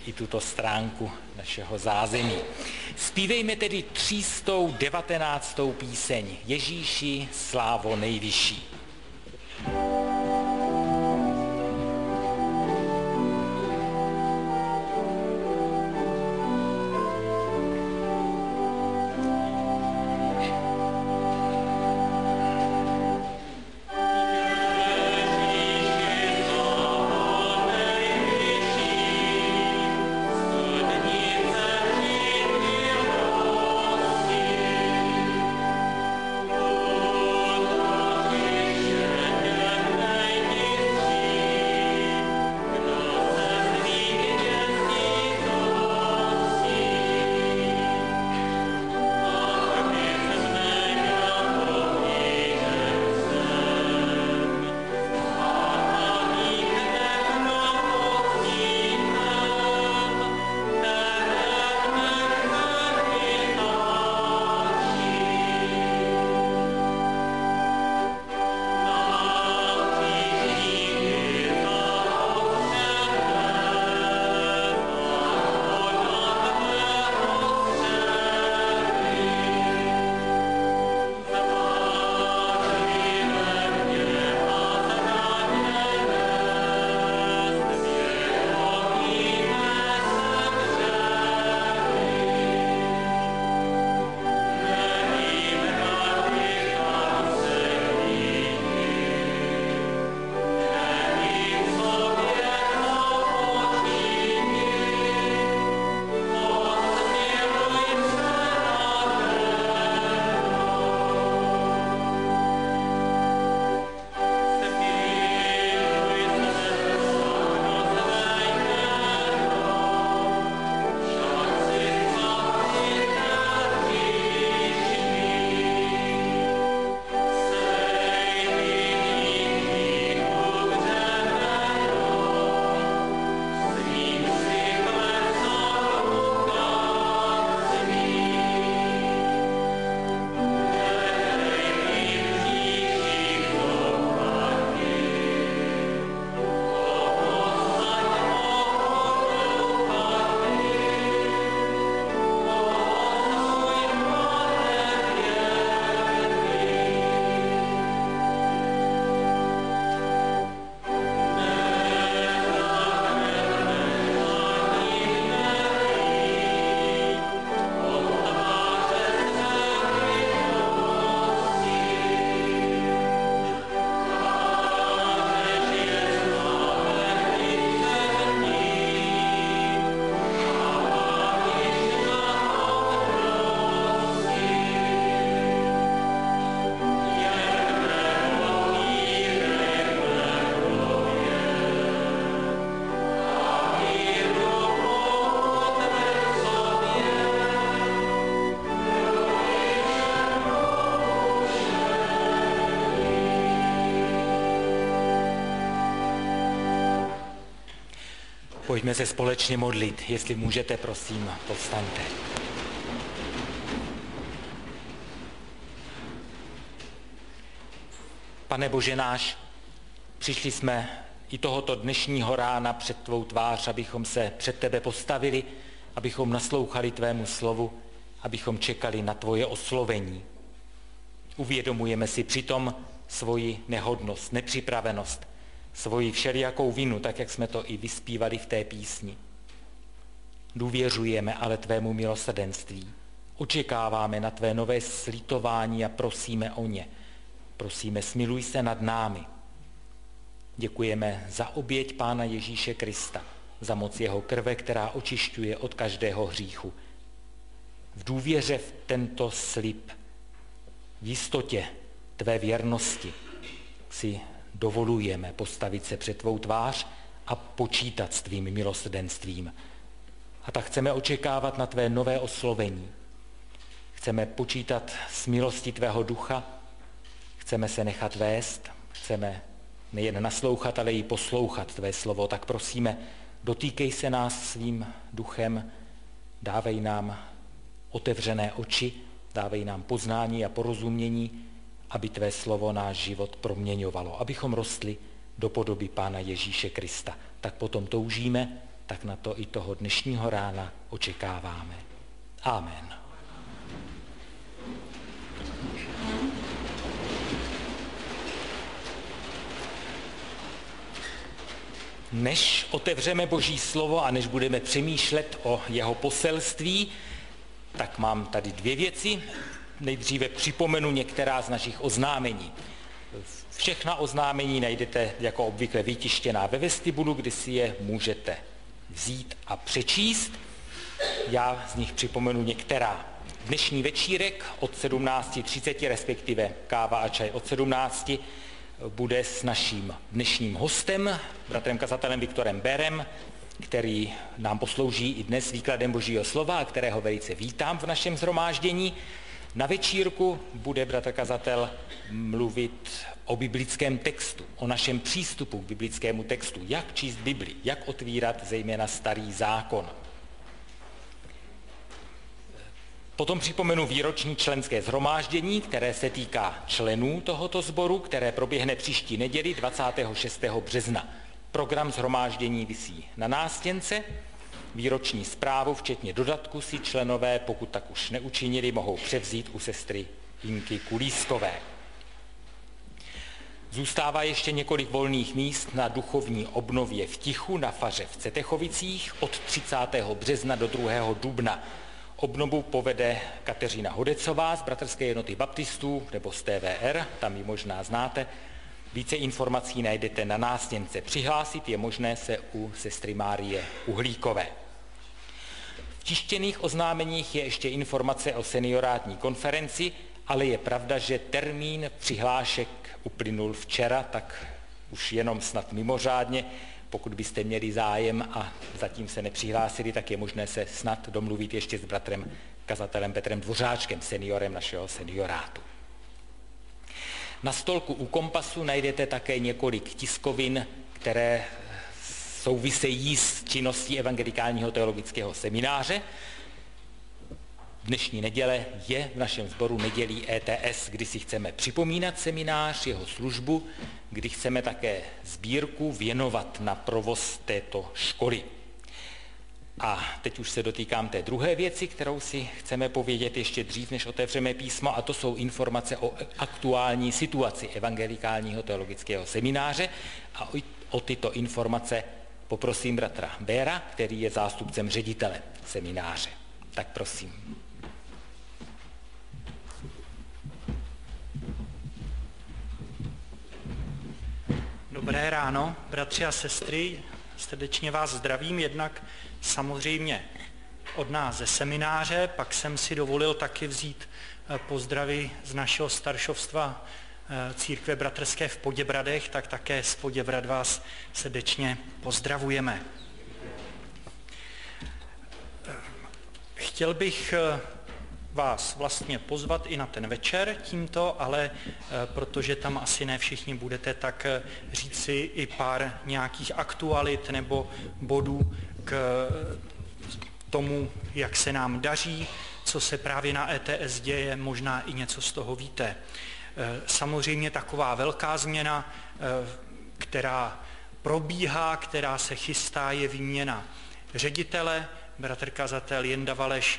i tuto stránku našeho zázemí. Zpívejme tedy 319. píseň Ježíši, slávo nejvyšší. Pojďme se společně modlit, jestli můžete, prosím, povstaňte. Pane Bože náš, přišli jsme i tohoto dnešního rána před tvou tvář, abychom se před tebe postavili, abychom naslouchali tvému slovu, abychom čekali na tvoje oslovení. Uvědomujeme si přitom svoji nehodnost, nepřipravenost, svoji všelijakou vinu, tak jak jsme to i vyspívali v té písni. Důvěřujeme ale tvému milosrdenství. Očekáváme na tvé nové slitování a prosíme o ně. Prosíme, smiluj se nad námi. Děkujeme za oběť Pána Ježíše Krista, za moc jeho krve, která očišťuje od každého hříchu. V důvěře v tento slib, v jistotě tvé věrnosti si dovolujeme postavit se před tvou tvář a počítat s tvým milosrdenstvím. A tak chceme očekávat na tvé nové oslovení. Chceme počítat s milostí tvého ducha, chceme se nechat vést, chceme nejen naslouchat, ale i poslouchat tvé slovo. Tak prosíme, dotýkej se nás svým duchem, dávej nám otevřené oči, dávej nám poznání a porozumění, aby tvé slovo náš život proměňovalo, abychom rostli do podoby Pána Ježíše Krista. Tak potom toužíme, tak na to i toho dnešního rána očekáváme. Amen. Než otevřeme Boží slovo a než budeme přemýšlet o jeho poselství, tak mám tady dvě věci. Nejdříve připomenu některá z našich oznámení. Všechna oznámení najdete jako obvykle vytištěná ve vestibulu, kdy si je můžete vzít a přečíst. Já z nich připomenu některá. Dnešní večírek od 17:30, respektive káva a čaj od 17, bude s naším dnešním hostem, bratrem kazatelem Viktorem Berem, který nám poslouží i dnes výkladem Božího slova a kterého velice vítám v našem shromáždění. Na večírku bude bratr kazatel mluvit o biblickém textu, o našem přístupu k biblickému textu, jak číst Bibli, jak otvírat zejména Starý zákon. Potom připomenu výroční členské shromáždění, které se týká členů tohoto sboru, které proběhne příští neděli 26. března. Program shromáždění visí na nástěnce. Výroční zprávu, včetně dodatku, si členové, pokud tak už neučinili, mohou převzít u sestry Jinky Kulískové. Zůstává ještě několik volných míst na duchovní obnově v Tichu na faře v Cetechovicích od 30. března do 2. dubna. Obnovu povede Kateřina Hodecová z Bratrské jednoty baptistů nebo z TVR, tam ji možná znáte. Více informací najdete na nástěnce. Přihlásit je možné se u sestry Márie Uhlíkové. V tištěných oznámeních je ještě informace o seniorátní konferenci, ale je pravda, že termín přihlášek uplynul včera, tak už jenom snad mimořádně. Pokud byste měli zájem a zatím se nepřihlásili, tak je možné se snad domluvit ještě s bratrem kazatelem Petrem Dvořáčkem, seniorem našeho seniorátu. Na stolku u kompasu najdete také několik tiskovin, které souvisejí s činností Evangelikálního teologického semináře. Dnešní neděle je v našem sboru nedělí ETS, kdy si chceme připomínat seminář, jeho službu, kdy chceme také sbírku věnovat na provoz této školy. A teď už se dotýkám té druhé věci, kterou si chceme povědět ještě dřív, než otevřeme písmo, a to jsou informace o aktuální situaci Evangelikálního teologického semináře. A o tyto informace poprosím bratra Béra, který je zástupcem ředitele semináře. Tak prosím. Dobré ráno, bratři a sestry, srdečně vás zdravím, jednak samozřejmě od nás ze semináře, pak jsem si dovolil taky vzít pozdravy z našeho staršovstva církve bratrské v Poděbradech, tak také z Poděbrad vás srdečně pozdravujeme. Chtěl bych vás vlastně pozvat i na ten večer tímto, ale protože tam asi ne všichni budete, tak říci i pár nějakých aktualit nebo bodů k tomu, jak se nám daří, co se právě na ETS děje, možná i něco z toho víte. Samozřejmě taková velká změna, která probíhá, která se chystá, je výměna ředitele. Bratr kazatel Jenda Valeš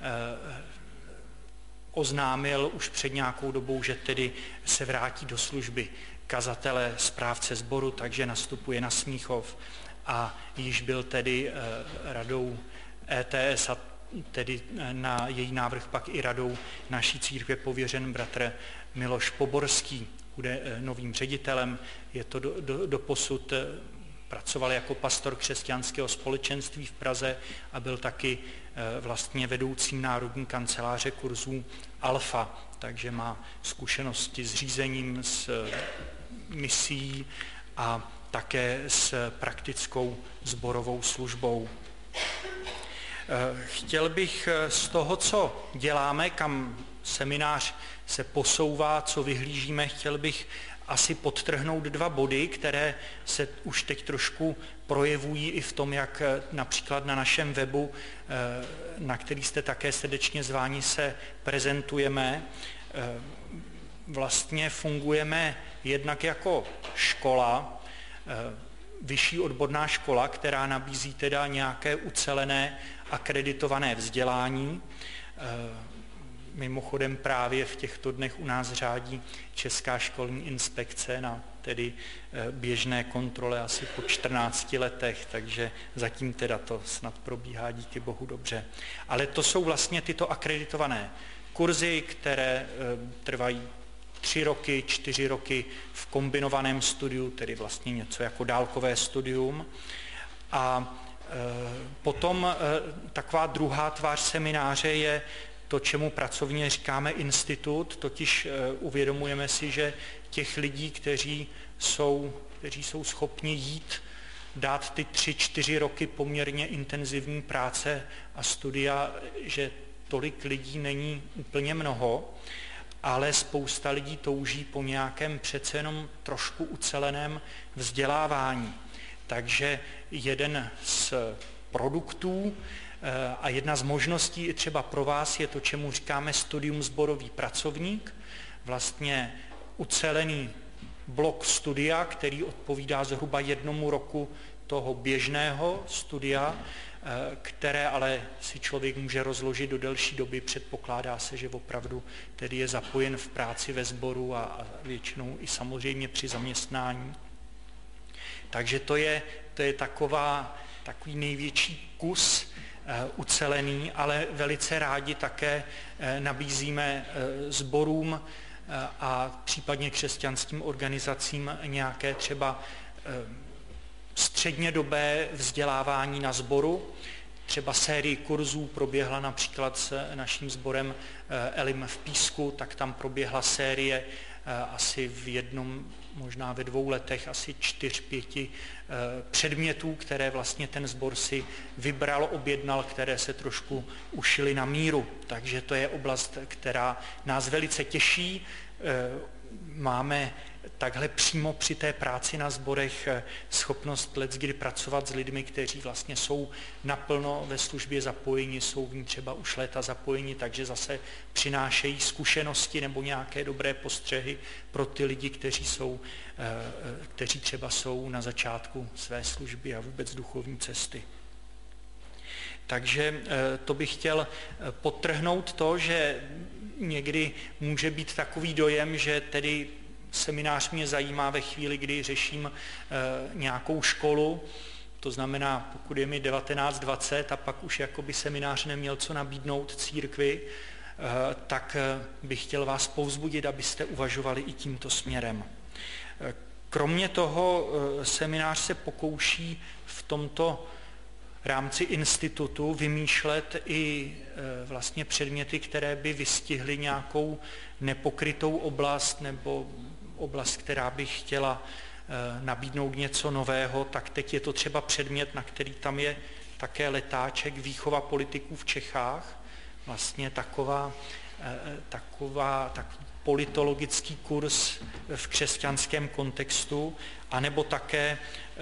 oznámil už před nějakou dobou, že tedy se vrátí do služby kazatele, správce sboru, takže nastupuje na Smíchov a již byl tedy radou ETS a tedy na její návrh pak i radou naší církve pověřen bratr Miloš Poborský, bude novým ředitelem, je to doposud pracoval jako pastor křesťanského společenství v Praze a byl taky vlastně vedoucím národní kanceláře kurzů Alfa, takže má zkušenosti s řízením, s misií a také s praktickou sborovou službou. Chtěl bych z toho, co děláme, kam seminář se posouvá, co vyhlížíme, chtěl bych asi podtrhnout dva body, které se už teď trošku projevují i v tom, jak například na našem webu, na který jste také srdečně zváni, se prezentujeme. Vlastně fungujeme jednak jako škola, vyšší odborná škola, která nabízí teda nějaké ucelené akreditované vzdělání. Mimochodem právě v těchto dnech u nás řádí Česká školní inspekce na tedy běžné kontrole asi po 14 letech, takže zatím teda to snad probíhá díky bohu dobře. Ale to jsou vlastně tyto akreditované kurzy, které trvají 3 roky, 4 roky v kombinovaném studiu, tedy vlastně něco jako dálkové studium. A potom taková druhá tvář semináře je to, čemu pracovně říkáme institut, totiž uvědomujeme si, že těch lidí, kteří jsou schopni jít, dát ty 3-4 roky poměrně intenzivní práce a studia, že tolik lidí není úplně mnoho, ale spousta lidí touží po nějakém přece jenom trošku uceleném vzdělávání. Takže jeden z produktů a jedna z možností i třeba pro vás je to, čemu říkáme studium sborový pracovník, vlastně ucelený blok studia, který odpovídá zhruba 1 roku toho běžného studia, které ale si člověk může rozložit do delší doby. Předpokládá se, že opravdu tedy je zapojen v práci ve sboru a většinou i samozřejmě při zaměstnání. Takže to je takový největší kus ucelený, ale velice rádi také nabízíme sborům a případně křesťanským organizacím nějaké třeba střednědobé vzdělávání na sboru. Třeba sérii kurzů proběhla například s naším sborem Elim v Písku, tak tam proběhla série asi v jednom, možná ve 2 letech, asi 4-5 předmětů, které vlastně ten sbor si vybral, objednal, které se trošku ušily na míru. Takže to je oblast, která nás velice těší. Máme takhle přímo při té práci na sborech schopnost leckdy pracovat s lidmi, kteří vlastně jsou naplno ve službě zapojeni, jsou v ní třeba už léta zapojeni, takže zase přinášejí zkušenosti nebo nějaké dobré postřehy pro ty lidi, kteří třeba jsou na začátku své služby a vůbec duchovní cesty. Takže to bych chtěl podtrhnout to, že někdy může být takový dojem, že tedy seminář mě zajímá ve chvíli, kdy řeším nějakou školu, to znamená, pokud je mi 19-20 a pak už jakoby seminář neměl co nabídnout církvi, tak bych chtěl vás povzbudit, abyste uvažovali i tímto směrem. Kromě toho seminář se pokouší v tomto rámci institutu vymýšlet i vlastně předměty, které by vystihly nějakou nepokrytou oblast nebo oblast, která by chtěla nabídnout něco nového, tak teď je to třeba předmět, na který tam je také letáček, výchova politiků v Čechách, vlastně takový politologický kurz v křesťanském kontextu, anebo také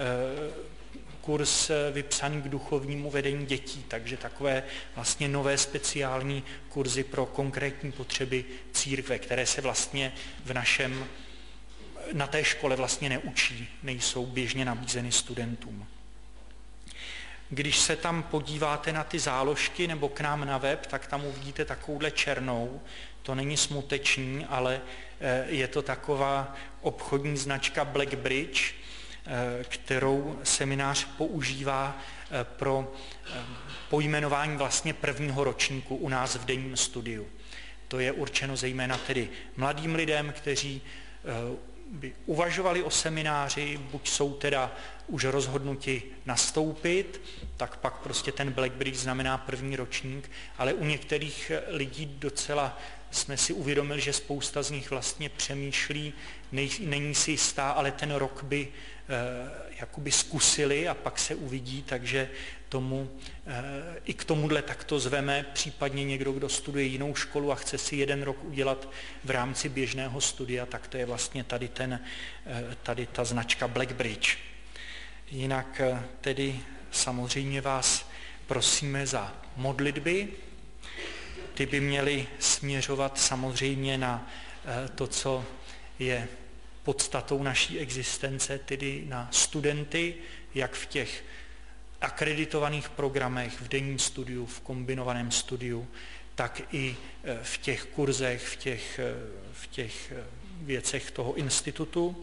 kurz vypsaný k duchovnímu vedení dětí, takže takové vlastně nové speciální kurzy pro konkrétní potřeby církve, které se vlastně na té škole vlastně neučí, nejsou běžně nabízeny studentům. Když se tam podíváte na ty záložky nebo k nám na web, tak tam uvidíte takovouhle černou, to není smuteční, ale je to taková obchodní značka Blackbridge, kterou seminář používá pro pojmenování vlastně 1. ročníku u nás v denním studiu. To je určeno zejména tedy mladým lidem, kteří by uvažovali o semináři, buď jsou teda už rozhodnuti nastoupit, tak pak prostě ten Blackbridge znamená 1. ročník, ale u některých lidí docela jsme si uvědomili, že spousta z nich vlastně přemýšlí, není si jistá, ale ten rok by jakoby zkusili a pak se uvidí, takže i k tomuhle takto zveme, případně někdo, kdo studuje jinou školu a chce si 1 rok udělat v rámci běžného studia, tak to je vlastně tady ta značka Blackbridge. Jinak tedy samozřejmě vás prosíme za modlitby. Ty by měly směřovat samozřejmě na to, co je podstatou naší existence, tedy na studenty, jak v těch akreditovaných programech, v denním studiu, v kombinovaném studiu, tak i v těch kurzech, v těch věcech toho institutu.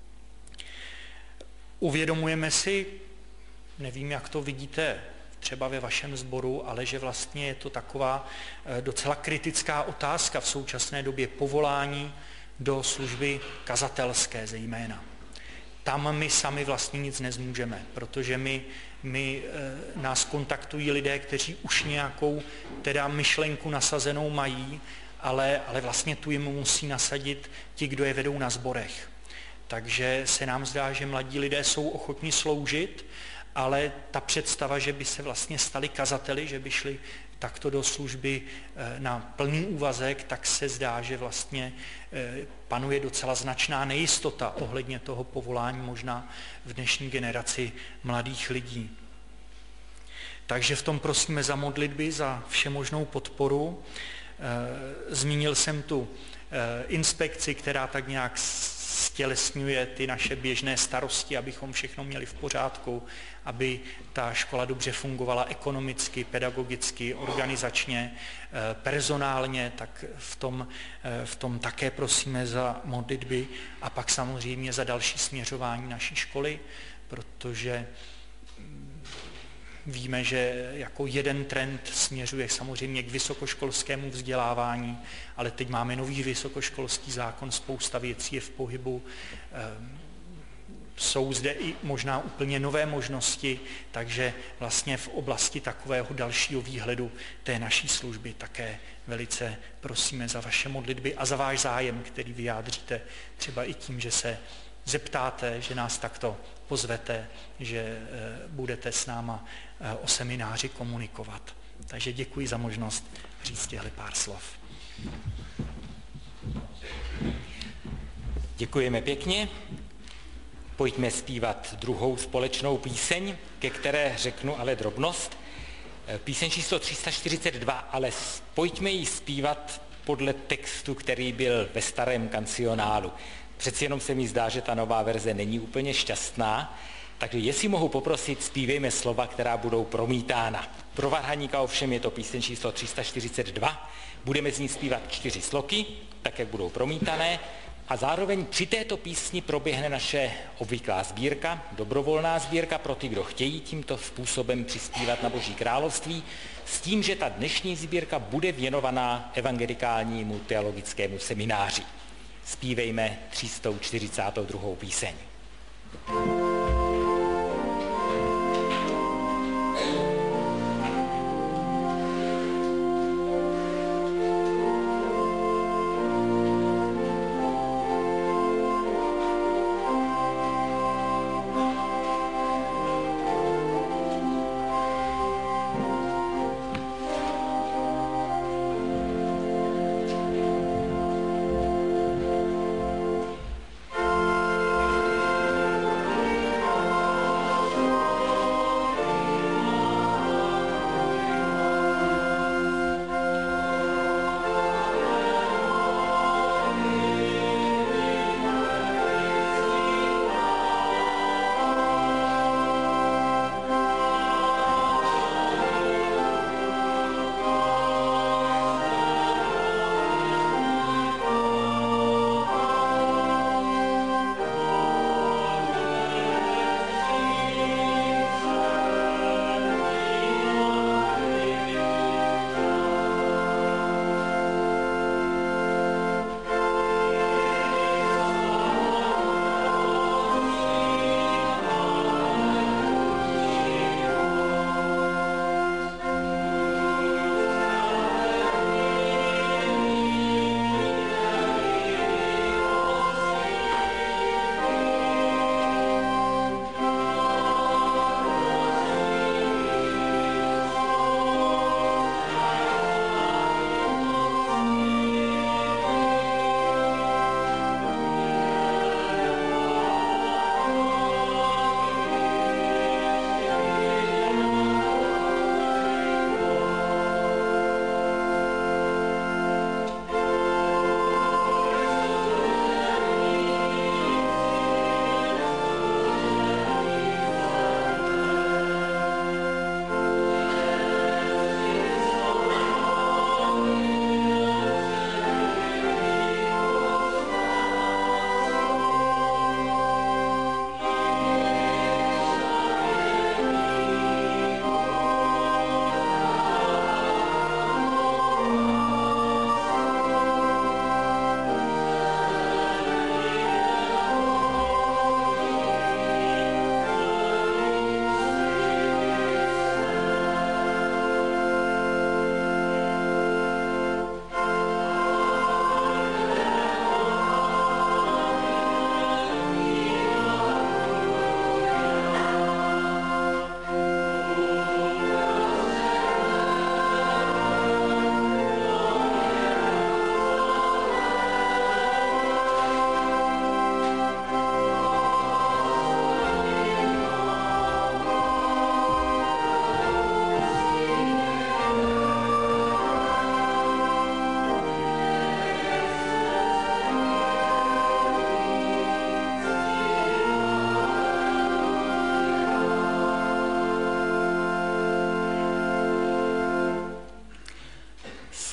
Uvědomujeme si, nevím, jak to vidíte třeba ve vašem sboru, ale že vlastně je to taková docela kritická otázka v současné době povolání do služby kazatelské zejména. Tam my sami vlastně nic nezmůžeme, protože nás kontaktují lidé, kteří už nějakou teda myšlenku nasazenou mají, ale vlastně tu jim musí nasadit ti, kdo je vedou na sborech. Takže se nám zdá, že mladí lidé jsou ochotní sloužit, ale ta představa, že by se vlastně stali kazateli, že by šli takto do služby na plný úvazek, tak se zdá, že vlastně panuje docela značná nejistota ohledně toho povolání možná v dnešní generaci mladých lidí. Takže v tom prosíme za modlitby, za všemožnou podporu. Zmínil jsem tu inspekci, která tak nějak stělesňuje ty naše běžné starosti, abychom všechno měli v pořádku, aby ta škola dobře fungovala ekonomicky, pedagogicky, organizačně, personálně, tak v tom také prosíme za modlitby a pak samozřejmě za další směřování naší školy, protože víme, že jako jeden trend směřuje samozřejmě k vysokoškolskému vzdělávání, ale teď máme nový vysokoškolský zákon, spousta věcí je v pohybu, jsou zde i možná úplně nové možnosti, takže vlastně v oblasti takového dalšího výhledu té naší služby také velice prosíme za vaše modlitby a za váš zájem, který vyjádříte třeba i tím, že se zeptáte, že nás takto pozvete, že budete s náma o semináři komunikovat. Takže děkuji za možnost říct těhle pár slov. Děkujeme pěkně. Pojďme zpívat druhou společnou píseň, ke které řeknu ale drobnost. Píseň číslo 342, ale pojďme ji zpívat podle textu, který byl ve starém kancionálu. Přeci jenom se mi zdá, že ta nová verze není úplně šťastná, takže jestli mohu poprosit, zpívejme slova, která budou promítána. Pro varhaníka ovšem je to píseň číslo 342, budeme z ní zpívat 4 sloky, tak jak budou promítané, a zároveň při této písni proběhne naše obvyklá sbírka, dobrovolná sbírka pro ty, kdo chtějí tímto způsobem přispívat na Boží království, s tím, že ta dnešní sbírka bude věnovaná evangelikálnímu teologickému semináři. Zpívejme 342. píseň.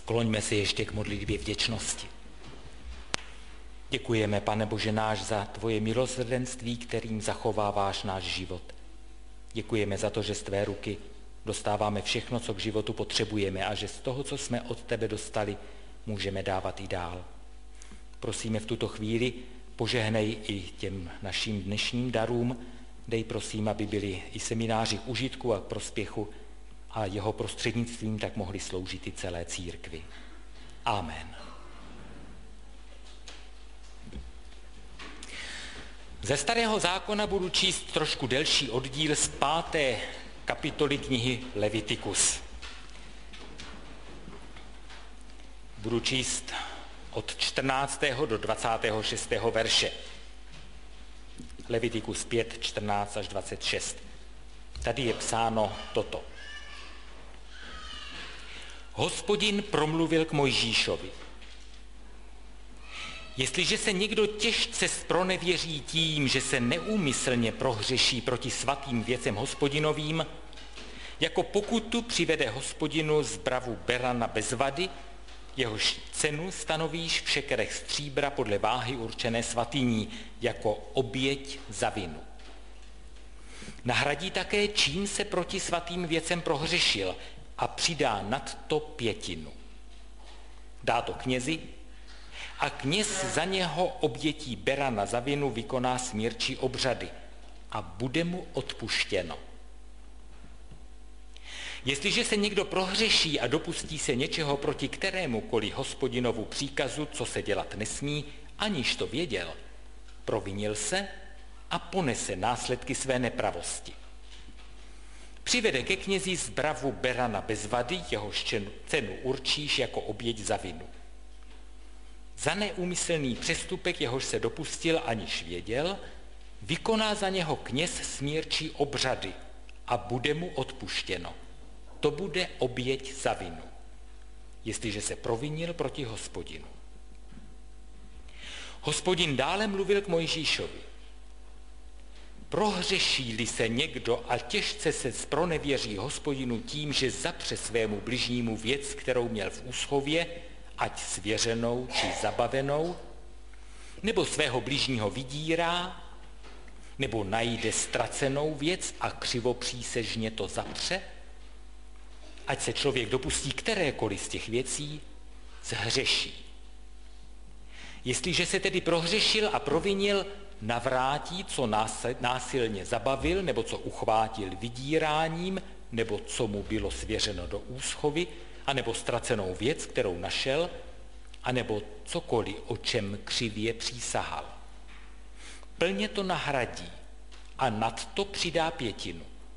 Skloňme se ještě k modlitbě vděčnosti. Děkujeme, Pane Bože náš, za tvoje milosrdenství, kterým zachováváš náš život. Děkujeme za to, že z tvé ruky dostáváme všechno, co k životu potřebujeme a že z toho, co jsme od tebe dostali, můžeme dávat i dál. Prosíme v tuto chvíli, požehnej i těm našim dnešním darům. Dej prosím, aby byli i semináři k užitku a k prospěchu a jeho prostřednictvím tak mohli sloužit i celé církvi. Amen. Ze Starého zákona budu číst trošku delší oddíl z 5. kapitoly knihy Levitikus. Budu číst od 14. do 26. verše. Levitikus 5, 14 až 26. Tady je psáno toto. Hospodin promluvil k Mojžíšovi. Jestliže se někdo těžce zpronevěří tím, že se neúmyslně prohřeší proti svatým věcem Hospodinovým, jako pokutu přivede Hospodinu zbravu berana bez vady, jehož cenu stanovíš v šekerech stříbra podle váhy určené svatyní, jako oběť za vinu. Nahradí také, čím se proti svatým věcem prohřešil, a přidá nad to 5. Dá to knězi a kněz za něho obětí berana za vinu vykoná smírčí obřady a bude mu odpuštěno. Jestliže se někdo prohřeší a dopustí se něčeho proti kterémukoliv Hospodinovu příkazu, co se dělat nesmí, aniž to věděl, provinil se a ponese následky své nepravosti. Přivede ke knězi zbravu berana bez vady, jehož cenu určíš jako oběť za vinu. Za neúmyslný přestupek, jehož se dopustil, aniž věděl, vykoná za něho kněz smírčí obřady a bude mu odpuštěno. To bude oběť za vinu, jestliže se provinil proti Hospodinu. Hospodin dále mluvil k Mojžíšovi. Prohřeší-li se někdo a těžce se zpronevěří Hospodinu tím, že zapře svému bližnímu věc, kterou měl v úschově, ať svěřenou či zabavenou, nebo svého bližního vydírá, nebo najde ztracenou věc a křivopřísežně to zapře, ať se člověk dopustí kterékoliv z těch věcí, zhřeší. Jestliže se tedy prohřešil a provinil, navrátí, co násilně zabavil, nebo co uchvátil vydíráním, nebo co mu bylo svěřeno do úschovy, anebo ztracenou věc, kterou našel, anebo cokoliv, o čem křivě přísahal. Plně to nahradí a nad to přidá 5.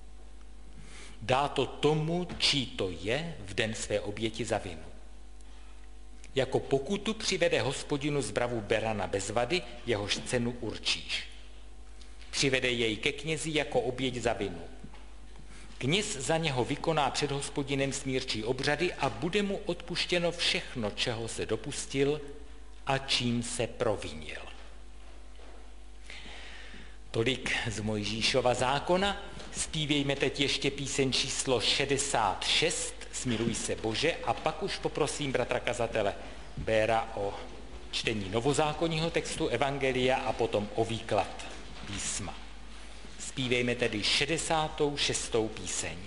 Dá to tomu, čí to je, v den své oběti za vinu. Jako pokutu přivede Hospodinu zbravu berana bez vady, jehož cenu určíš. Přivede jej ke knězi jako oběť za vinu. Kněz za něho vykoná před Hospodinem smírčí obřady a bude mu odpuštěno všechno, čeho se dopustil a čím se provinil. Tolik z Mojžíšova zákona. Zpívejme teď ještě píseň číslo 66, Smiluj se Bože, a pak už poprosím bratra kazatele Béra o čtení novozákonního textu Evangelia a potom o výklad písma. Zpívejme tedy 66. píseň.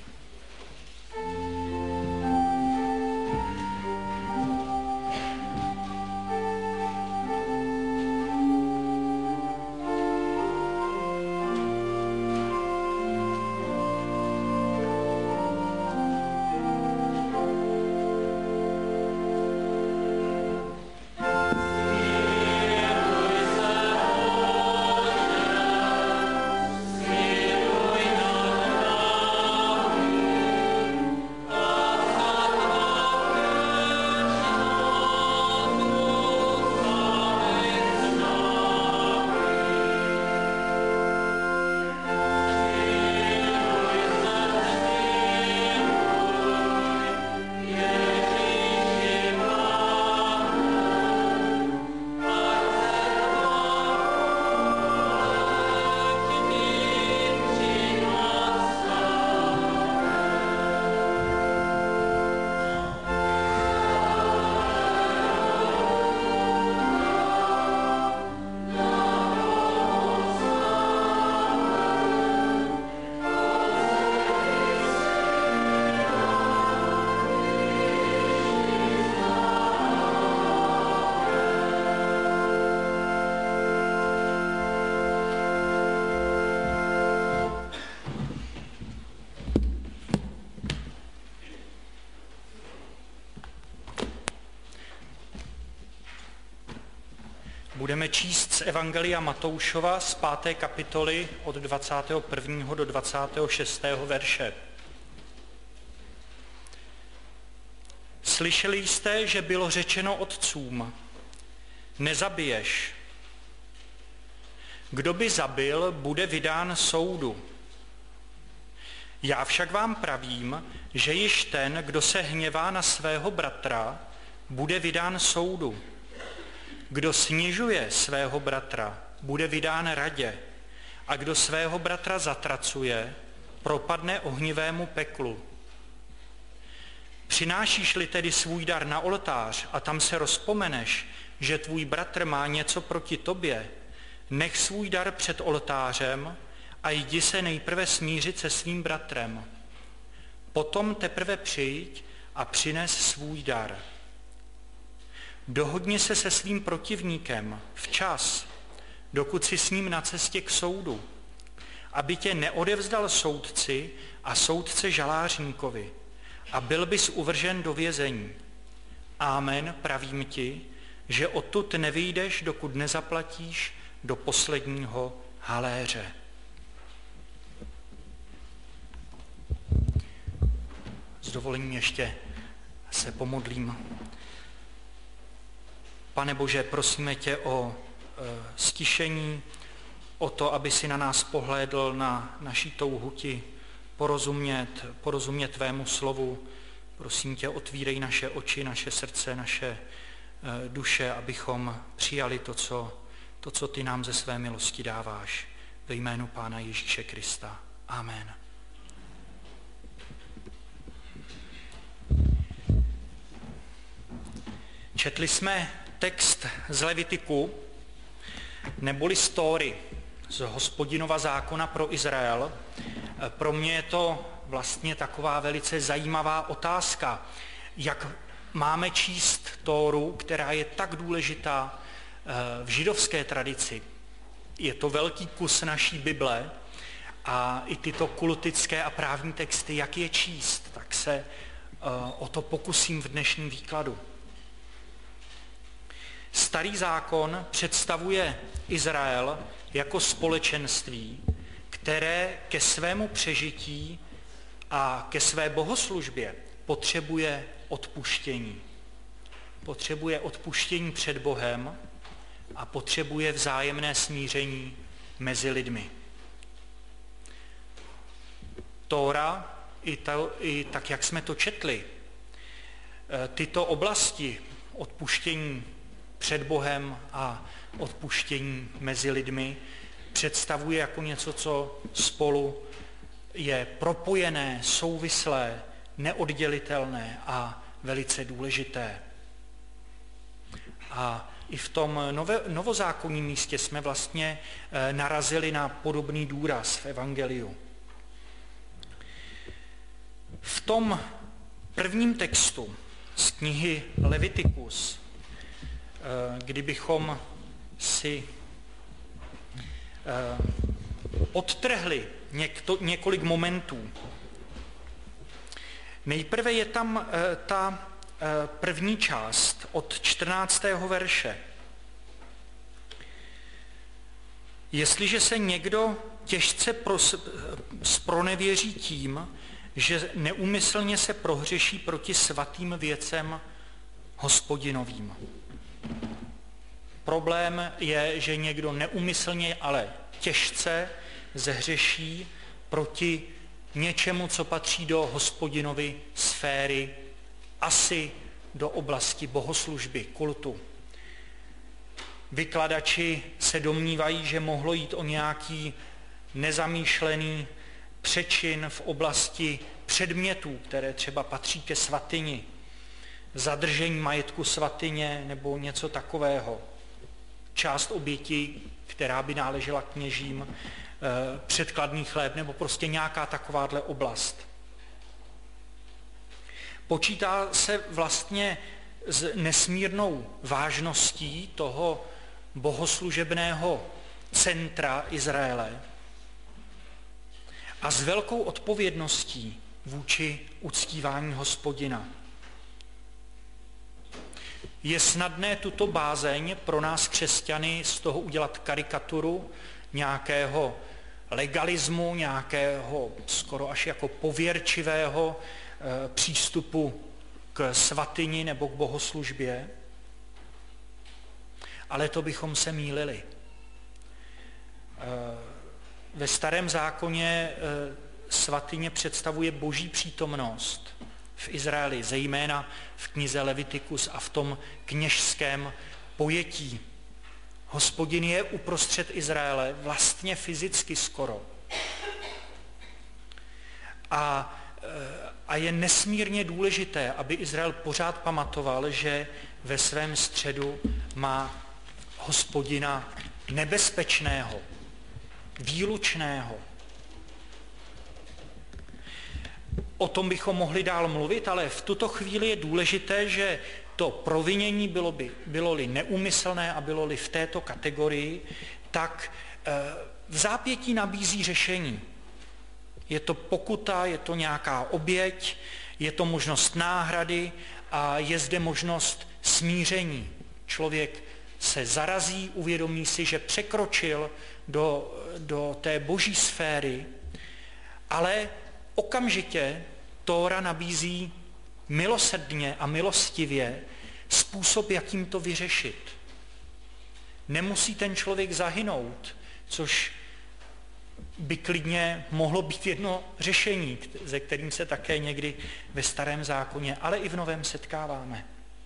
Budeme číst z Evangelia Matoušova z 5. kapitoly od 21. do 26. verše. Slyšeli jste, že bylo řečeno otcům, nezabiješ. Kdo by zabil, bude vydán soudu. Já však vám pravím, že již ten, kdo se hněvá na svého bratra, bude vydán soudu. Kdo snižuje svého bratra, bude vydán radě. A kdo svého bratra zatracuje, propadne ohnivému peklu. Přinášíš-li tedy svůj dar na oltář a tam se rozpomeneš, že tvůj bratr má něco proti tobě, nech svůj dar před oltářem a jdi se nejprve smířit se svým bratrem. Potom teprve přijď a přines svůj dar. Dohodni se se svým protivníkem včas, dokud jsi s ním na cestě k soudu, aby tě neodevzdal soudci a soudce žalářníkovi a byl bys uvržen do vězení. Amen, pravím ti, že odtud nevyjdeš, dokud nezaplatíš do posledního haléře. S dovolením ještě se pomodlím. Pane Bože, prosíme tě o stišení, o to, aby si na nás pohlédl, na naší touhu ti porozumět tvému slovu. Prosím tě, otvírej naše oči, naše srdce, naše duše, abychom přijali to, co ty nám ze své milosti dáváš. Ve jménu Pána Ježíše Krista. Amen. Četli jsme text z Levitiku, neboli z Tóry, z Hospodinova zákona pro Izrael. Pro mě je to vlastně taková velice zajímavá otázka, jak máme číst Tóru, která je tak důležitá v židovské tradici. Je to velký kus naší Bible a i tyto kultické a právní texty, jak je číst, tak se o to pokusím v dnešním výkladu. Starý zákon představuje Izrael jako společenství, které ke svému přežití a ke své bohoslužbě potřebuje odpuštění. Potřebuje odpuštění před Bohem a potřebuje vzájemné smíření mezi lidmi. Tóra, i tak, jak jsme to četli, tyto oblasti odpuštění před Bohem a odpuštění mezi lidmi představuje jako něco, co spolu je propojené, souvislé, neoddělitelné a velice důležité. A i v tom novozákonním místě jsme vlastně narazili na podobný důraz v Evangeliu. V tom prvním textu z knihy Levitikus, kdybychom si odtrhli několik momentů. Nejprve je tam ta první část od 14. verše. Jestliže se někdo těžce zpronevěří tím, že neúmyslně se prohřeší proti svatým věcem Hospodinovým. Problém je, že někdo neúmyslně, ale těžce zehřeší proti něčemu, co patří do Hospodinovy sféry, asi do oblasti bohoslužby, kultu. Vykladači se domnívají, že mohlo jít o nějaký nezamýšlený přečin v oblasti předmětů, které třeba patří ke svatyni, zadržení majetku svatyně nebo něco takového. Část oběti, která by náležela kněžím, předkladný chléb nebo prostě nějaká takováhle oblast. Počítá se vlastně s nesmírnou vážností toho bohoslužebného centra Izraele a s velkou odpovědností vůči uctívání Hospodina. Je snadné tuto bázeň pro nás křesťany z toho udělat karikaturu nějakého legalismu, nějakého skoro až jako pověrčivého přístupu k svatyni nebo k bohoslužbě, ale to bychom se mýlili. Ve Starém zákoně svatyně představuje boží přítomnost v Izraeli, zejména v knize Levitikus a v tom kněžském pojetí. Hospodin je uprostřed Izraele, vlastně fyzicky skoro. A je nesmírně důležité, aby Izrael pořád pamatoval, že ve svém středu má Hospodina nebezpečného, výlučného. O tom bychom mohli dál mluvit, ale v tuto chvíli je důležité, že to provinění bylo-li neúmyslné a bylo-li v této kategorii, tak v zápětí nabízí řešení. Je to pokuta, je to nějaká oběť, je to možnost náhrady a je zde možnost smíření. Člověk se zarazí, uvědomí si, že překročil do té boží sféry, ale okamžitě Tóra nabízí milosrdně a milostivě způsob, jakým to vyřešit. Nemusí ten člověk zahynout, což by klidně mohlo být jedno řešení, se kterým se také někdy ve Starém zákoně, ale i v Novém setkáváme.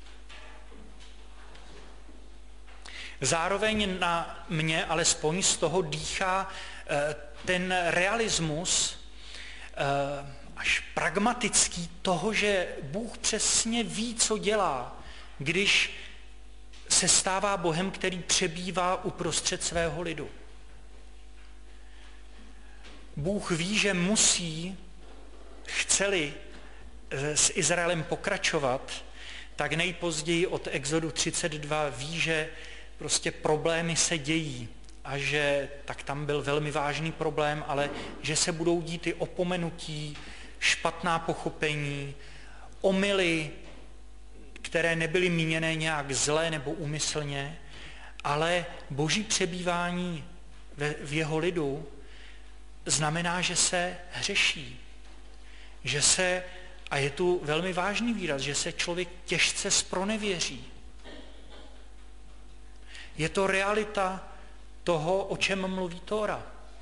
Zároveň na mě alespoň z toho dýchá ten realismus až pragmatický toho, že Bůh přesně ví, co dělá, když se stává Bohem, který přebývá uprostřed svého lidu. Bůh ví, že musí, chce-li s Izraelem pokračovat, tak nejpozději od Exodu 32 ví, že prostě problémy se dějí a že tak tam byl velmi vážný problém, ale že se budou dít i opomenutí, špatná pochopení, omyly, které nebyly míněné nějak zle nebo úmyslně, ale boží přebývání v jeho lidu znamená, že se hřeší, že se, a je tu velmi vážný výraz, že se člověk těžce zpronevěří. Je to realita toho, o čem mluví Tóra.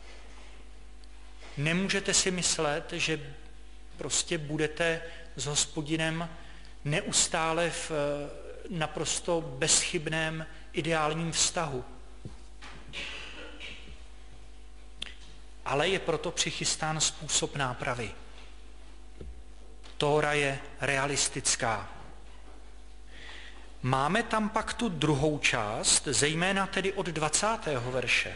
Nemůžete si myslet, že prostě budete s Hospodinem neustále v naprosto bezchybném ideálním vztahu. Ale je proto přichystán způsob nápravy. Tóra je realistická. Máme tam pak tu druhou část, zejména tedy od 20. verše,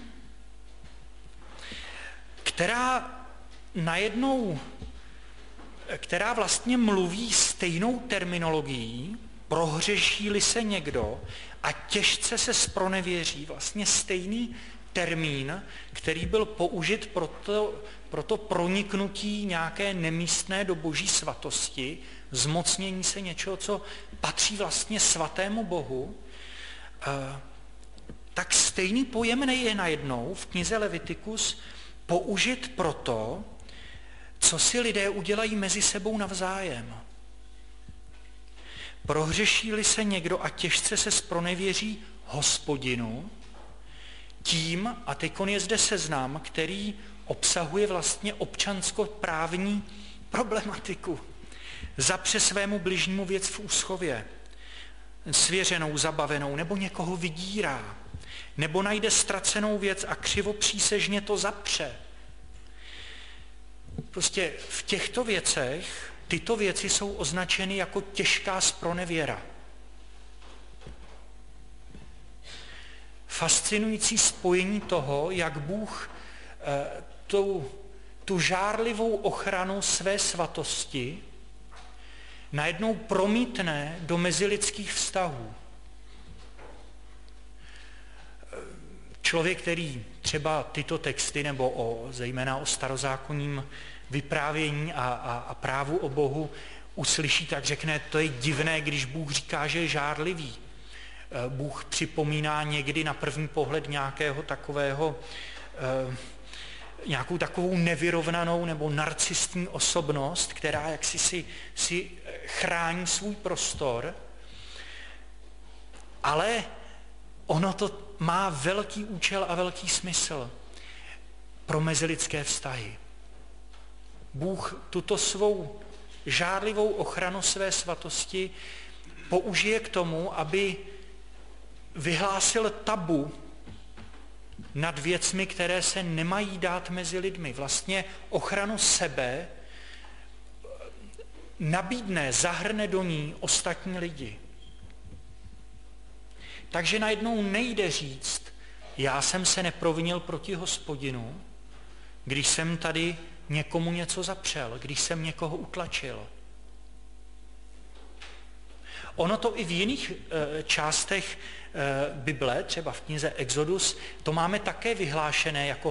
která vlastně mluví stejnou terminologií, prohřeší-li se někdo a těžce se zpronevěří, vlastně stejný termín, který byl použit pro to proniknutí nějaké nemístné do boží svatosti, zmocnění se něčeho, co patří vlastně svatému Bohu, tak stejný pojem je najednou v knize Levitikus použit proto, co si lidé udělají mezi sebou navzájem. Prohřeší-li se někdo a těžce se zpronevěří Hospodinu, tím, a teďkon je zde seznam, který obsahuje vlastně občanskoprávní problematiku. Zapře svému bližnímu věc v úschově, svěřenou, zabavenou, nebo někoho vydírá, nebo najde ztracenou věc a křivopřísežně to zapře. Prostě v těchto věcech tyto věci jsou označeny jako těžká zpronevěra. Fascinující spojení toho, jak Bůh tu žárlivou ochranu své svatosti najednou promítne do mezilidských vztahů. Člověk, který třeba tyto texty, nebo zejména o starozákonním vyprávění a právu o Bohu uslyší, tak řekne, to je divné, když Bůh říká, že je žárlivý. Bůh připomíná někdy na první pohled nějakou takovou nevyrovnanou nebo narcistní osobnost, která jaksi si chrání svůj prostor, ale ono to má velký účel a velký smysl pro mezilidské vztahy. Bůh tuto svou žárlivou ochranu své svatosti použije k tomu, aby vyhlásil tabu nad věcmi, které se nemají dát mezi lidmi. Vlastně ochranu sebe nabídne, zahrne do ní ostatní lidi. Takže najednou nejde říct, já jsem se neprovinil proti Hospodinu, když jsem tady někomu něco zapřel, když jsem někoho utlačil. Ono to i v jiných částech Bible, třeba v knize Exodus, to máme také vyhlášené jako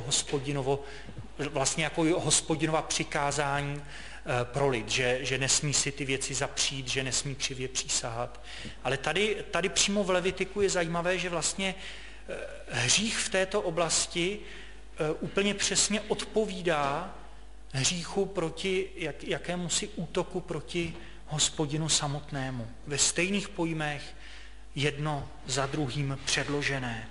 Hospodinova přikázání pro lid, že nesmí si ty věci zapřít, že nesmí křivě přísahat. Ale tady přímo v Levitiku je zajímavé, že vlastně hřích v této oblasti úplně přesně odpovídá hříchu proti jakémusi útoku proti Hospodinu samotnému. Ve stejných pojmech jedno za druhým předložené.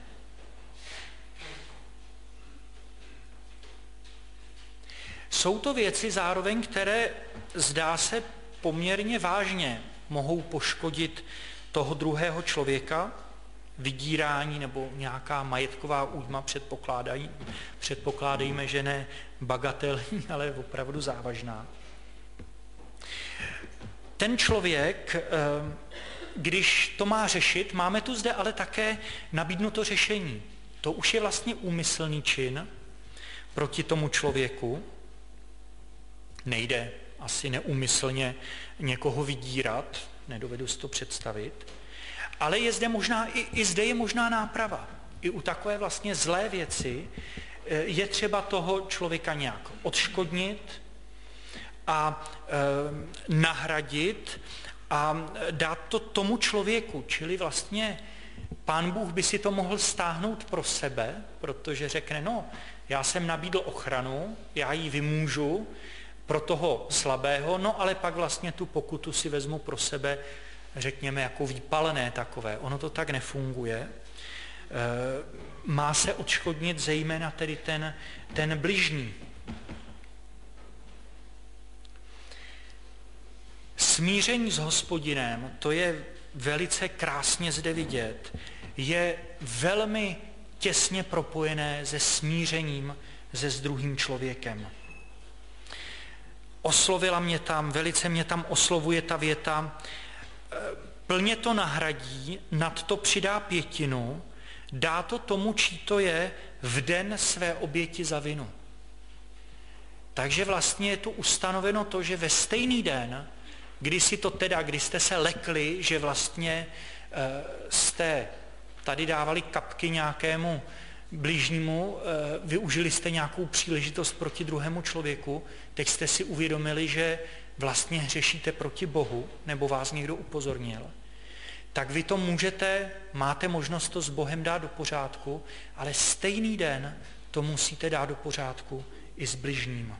Jsou to věci zároveň, které zdá se poměrně vážně mohou poškodit toho druhého člověka, vydírání nebo nějaká majetková újma, předpokládejme, že ne bagatelní, ale opravdu závažná. Ten člověk, když to má řešit, máme tu zde ale také nabídnuto řešení. To už je vlastně úmyslný čin proti tomu člověku. Nejde asi neúmyslně někoho vydírat, nedovedu si to představit, ale je zde možná, i zde je možná náprava. I u takové vlastně zlé věci je třeba toho člověka nějak odškodnit a nahradit a dát to tomu člověku, čili vlastně Pán Bůh by si to mohl stáhnout pro sebe, protože řekne, no, já jsem nabídl ochranu, já ji vymůžu pro toho slabého, no ale pak vlastně tu pokutu si vezmu pro sebe, řekněme, jako výpalné takové. Ono to tak nefunguje. Má se odškodnit zejména tedy ten bližní. Smíření s Hospodinem, to je velice krásně zde vidět, je velmi těsně propojené se smířením s druhým člověkem. Oslovila mě tam, velice mě tam oslovuje ta věta, plně to nahradí, nad to přidá 5, dá to tomu, čí to je, v den své oběti za vinu. Takže vlastně je tu ustanoveno to, že ve stejný den, kdy jste se lekli, že vlastně jste tady dávali kapky nějakému bližnímu, využili jste nějakou příležitost proti druhému člověku, teď jste si uvědomili, že vlastně hřešíte proti Bohu, nebo vás někdo upozornil, tak vy to máte možnost to s Bohem dát do pořádku, ale stejný den to musíte dát do pořádku i s bližním.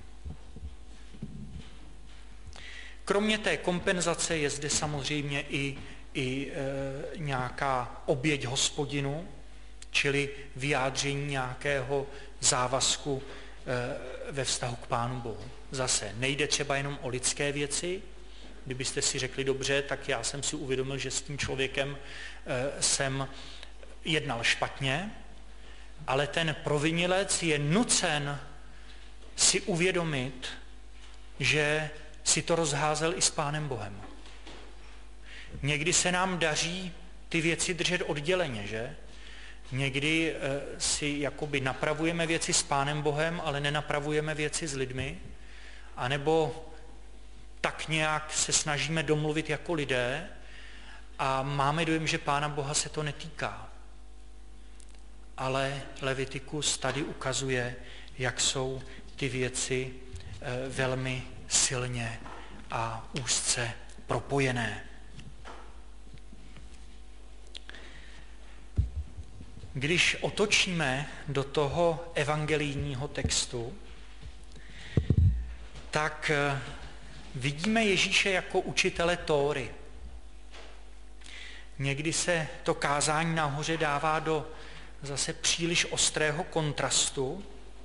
Kromě té kompenzace je zde samozřejmě i nějaká oběť Hospodinu, čili vyjádření nějakého závazku ve vztahu k Pánu Bohu. Zase nejde třeba jenom o lidské věci, kdybyste si řekli dobře, tak já jsem si uvědomil, že s tím člověkem jsem jednal špatně, ale ten provinilec je nucen si uvědomit, že si to rozházel i s Pánem Bohem. Někdy se nám daří ty věci držet odděleně, že? Někdy si jakoby napravujeme věci s Pánem Bohem, ale nenapravujeme věci s lidmi, anebo tak nějak se snažíme domluvit jako lidé a máme dojem, že Pána Boha se to netýká. Ale Levitikus tady ukazuje, jak jsou ty věci velmi silně a úzce propojené. Když otočíme do toho evangelijního textu, tak vidíme Ježíše jako učitele Tóry. Někdy se to kázání nahoře dává do zase příliš ostrého kontrastu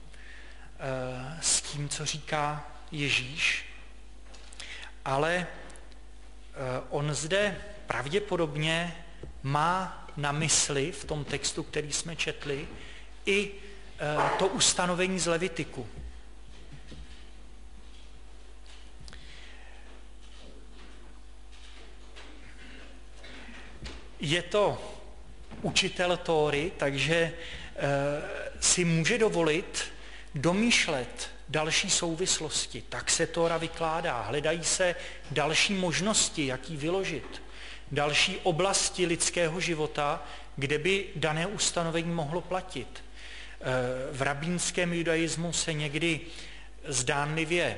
s tím, co říká Ježíš, ale on zde pravděpodobně má na mysli v tom textu, který jsme četli, i to ustanovení z Levitiku. Je to učitel Tóry, takže si může dovolit domýšlet další souvislosti. Tak se Tóra vykládá. Hledají se další možnosti, jak ji vyložit. Další oblasti lidského života, kde by dané ustanovení mohlo platit. V rabínském judaismu se někdy zdánlivě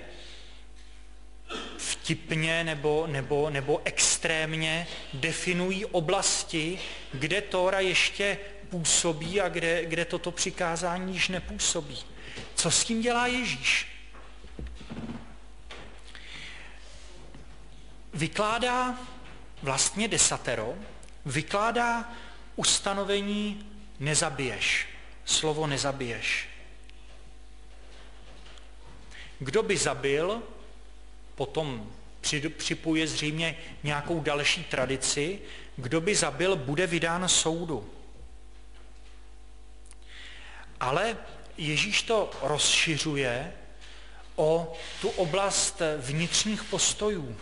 vtipně nebo extrémně definují oblasti, kde Tóra ještě působí a kde toto přikázání již nepůsobí. Co s tím dělá Ježíš? Vykládá vlastně desatero, vykládá ustanovení nezabiješ, slovo nezabiješ. Kdo by zabil, potom připojuje zřejmě nějakou další tradici, kdo by zabil, bude vydán soudu. Ale Ježíš to rozšiřuje o tu oblast vnitřních postojů.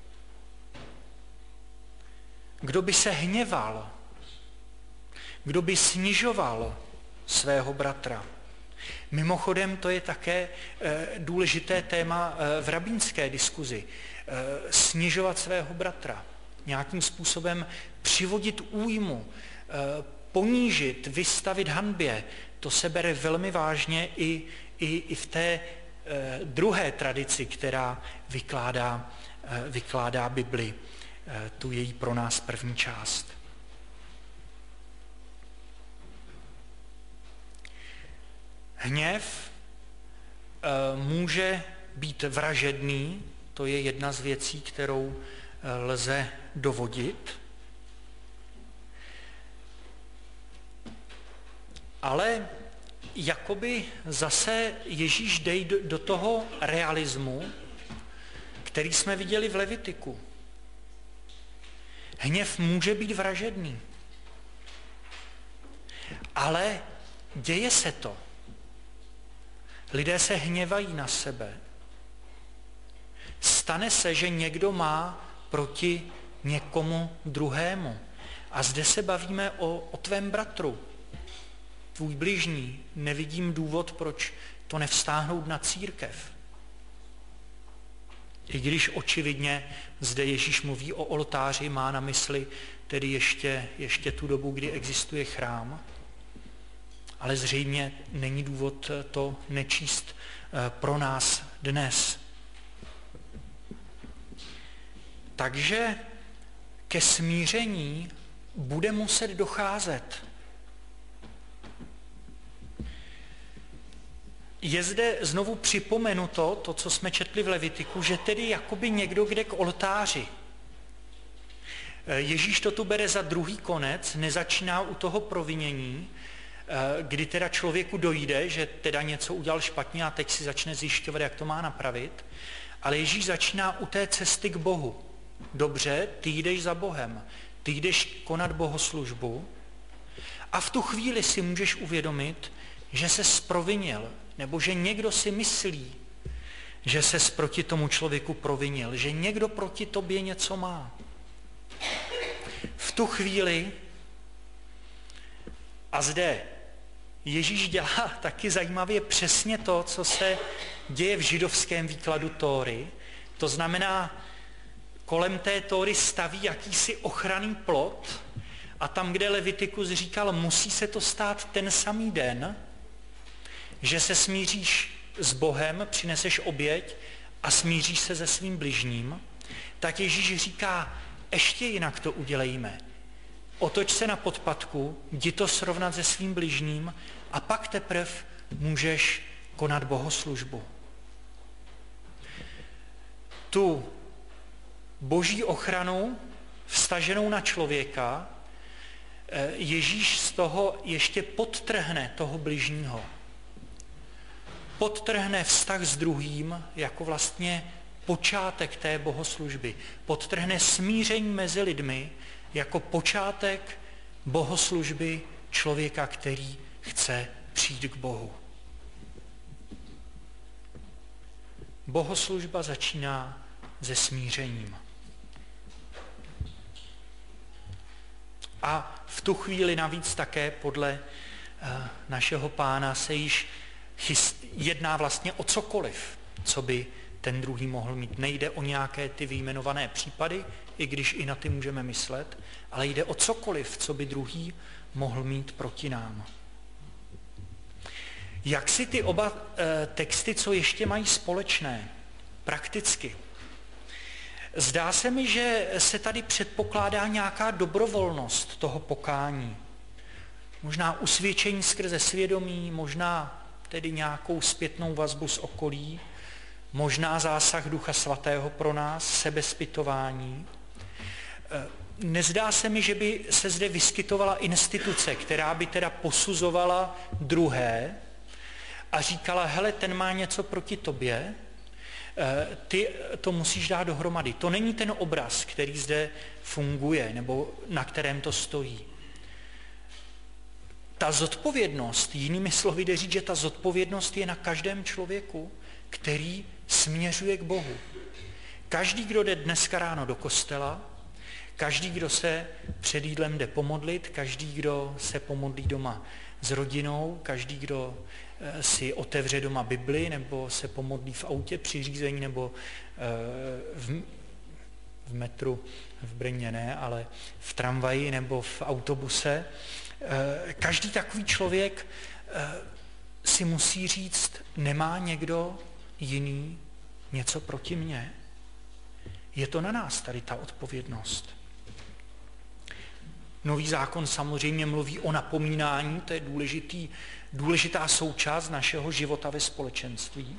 Kdo by se hněval, kdo by snižoval svého bratra. Mimochodem, to je také důležité téma v rabínské diskuzi. Snižovat svého bratra, nějakým způsobem přivodit újmu, ponížit, vystavit hanbě, to se bere velmi vážně i v té druhé tradici, která vykládá Bibli, tu její pro nás první část. Hněv může být vražedný, to je jedna z věcí, kterou lze dovodit, ale jakoby zase Ježíš jde do toho realismu, který jsme viděli v Levitiku. Hněv může být vražedný, ale děje se to. Lidé se hněvají na sebe. Stane se, že někdo má proti někomu druhému. A zde se bavíme o tvém bratru. Tvůj bližní. Nevidím důvod, proč to nevztáhnout na církev. I když očividně zde Ježíš mluví o oltáři, má na mysli tedy ještě tu dobu, kdy existuje chrám, ale zřejmě není důvod to nečíst pro nás dnes. Takže ke smíření bude muset docházet. Je zde znovu připomenuto to, co jsme četli v Levitiku, že tedy jakoby někdo jde k oltáři. Ježíš to tu bere za druhý konec, nezačíná u toho provinění, kdy teda člověku dojde, že teda něco udělal špatně a teď si začne zjišťovat, jak to má napravit, ale Ježíš začíná u té cesty k Bohu. Dobře, ty jdeš za Bohem, ty jdeš konat bohoslužbu a v tu chvíli si můžeš uvědomit, že ses provinil, nebo že někdo si myslí, že ses proti tomu člověku provinil, že někdo proti tobě něco má. V tu chvíli, a zde Ježíš dělá taky zajímavě přesně to, co se děje v židovském výkladu Tóry, to znamená, kolem té Tóry staví jakýsi ochranný plot a tam, kde Levitikus říkal, musí se to stát ten samý den, že se smíříš s Bohem, přineseš oběť a smíříš se se svým bližním, tak Ježíš říká, ještě jinak to udělejme. Otoč se na podpatku, jdi to srovnat se svým bližním a pak teprve můžeš konat bohoslužbu. Tu boží ochranu vztaženou na člověka Ježíš z toho ještě podtrhne toho bližního. Podtrhne vztah s druhým jako vlastně počátek té bohoslužby. Podtrhne smíření mezi lidmi jako počátek bohoslužby člověka, který chce přijít k Bohu. Bohoslužba začíná se smířením. A v tu chvíli navíc také podle našeho Pána se již jedná vlastně o cokoliv, co by ten druhý mohl mít. Nejde o nějaké ty vyjmenované případy, i když i na ty můžeme myslet, ale jde o cokoliv, co by druhý mohl mít proti nám. Jak si ty oba texty, co ještě mají společné, prakticky? Zdá se mi, že se tady předpokládá nějaká dobrovolnost toho pokání. Možná usvědčení skrze svědomí, možná tedy nějakou zpětnou vazbu z okolí, možná zásah Ducha Svatého pro nás, sebezpytování. Nezdá se mi, že by se zde vyskytovala instituce, která by teda posuzovala druhé a říkala, hele, ten má něco proti tobě, ty to musíš dát dohromady. To není ten obraz, který zde funguje, nebo na kterém to stojí. Ta zodpovědnost, jinými slovy jde říct, že ta zodpovědnost je na každém člověku, který směřuje k Bohu. Každý, kdo jde dneska ráno do kostela, každý, kdo se před jídlem jde pomodlit, každý, kdo se pomodlí doma s rodinou, každý, kdo si otevře doma Bibli, nebo se pomodlí v autě při řízení, nebo v metru, v Brně ne, ale v tramvaji nebo v autobuse. Každý takový člověk si musí říct, nemá někdo jiný něco proti mně? Je to na nás tady ta odpovědnost. Nový zákon samozřejmě mluví o napomínání, to je důležitá součást našeho života ve společenství.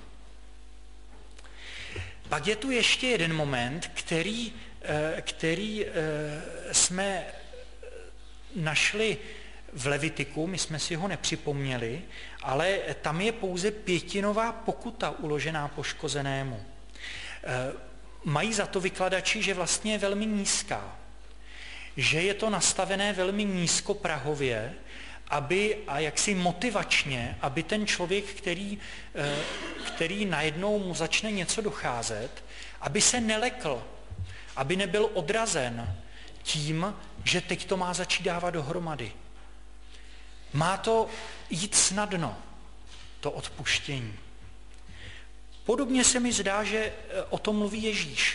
Pak je tu ještě jeden moment, který jsme našli v Levitiku, my jsme si ho nepřipomněli, ale tam je pouze 5 pokuta uložená poškozenému. Mají za to vykladači, že vlastně je velmi nízká, že je to nastavené velmi nízkoprahově, a jaksi motivačně, aby ten člověk, který najednou mu začne něco docházet, aby se nelekl, aby nebyl odrazen tím, že teď to má začít dávat dohromady. Má to jít snadno, to odpuštění. Podobně se mi zdá, že o tom mluví Ježíš.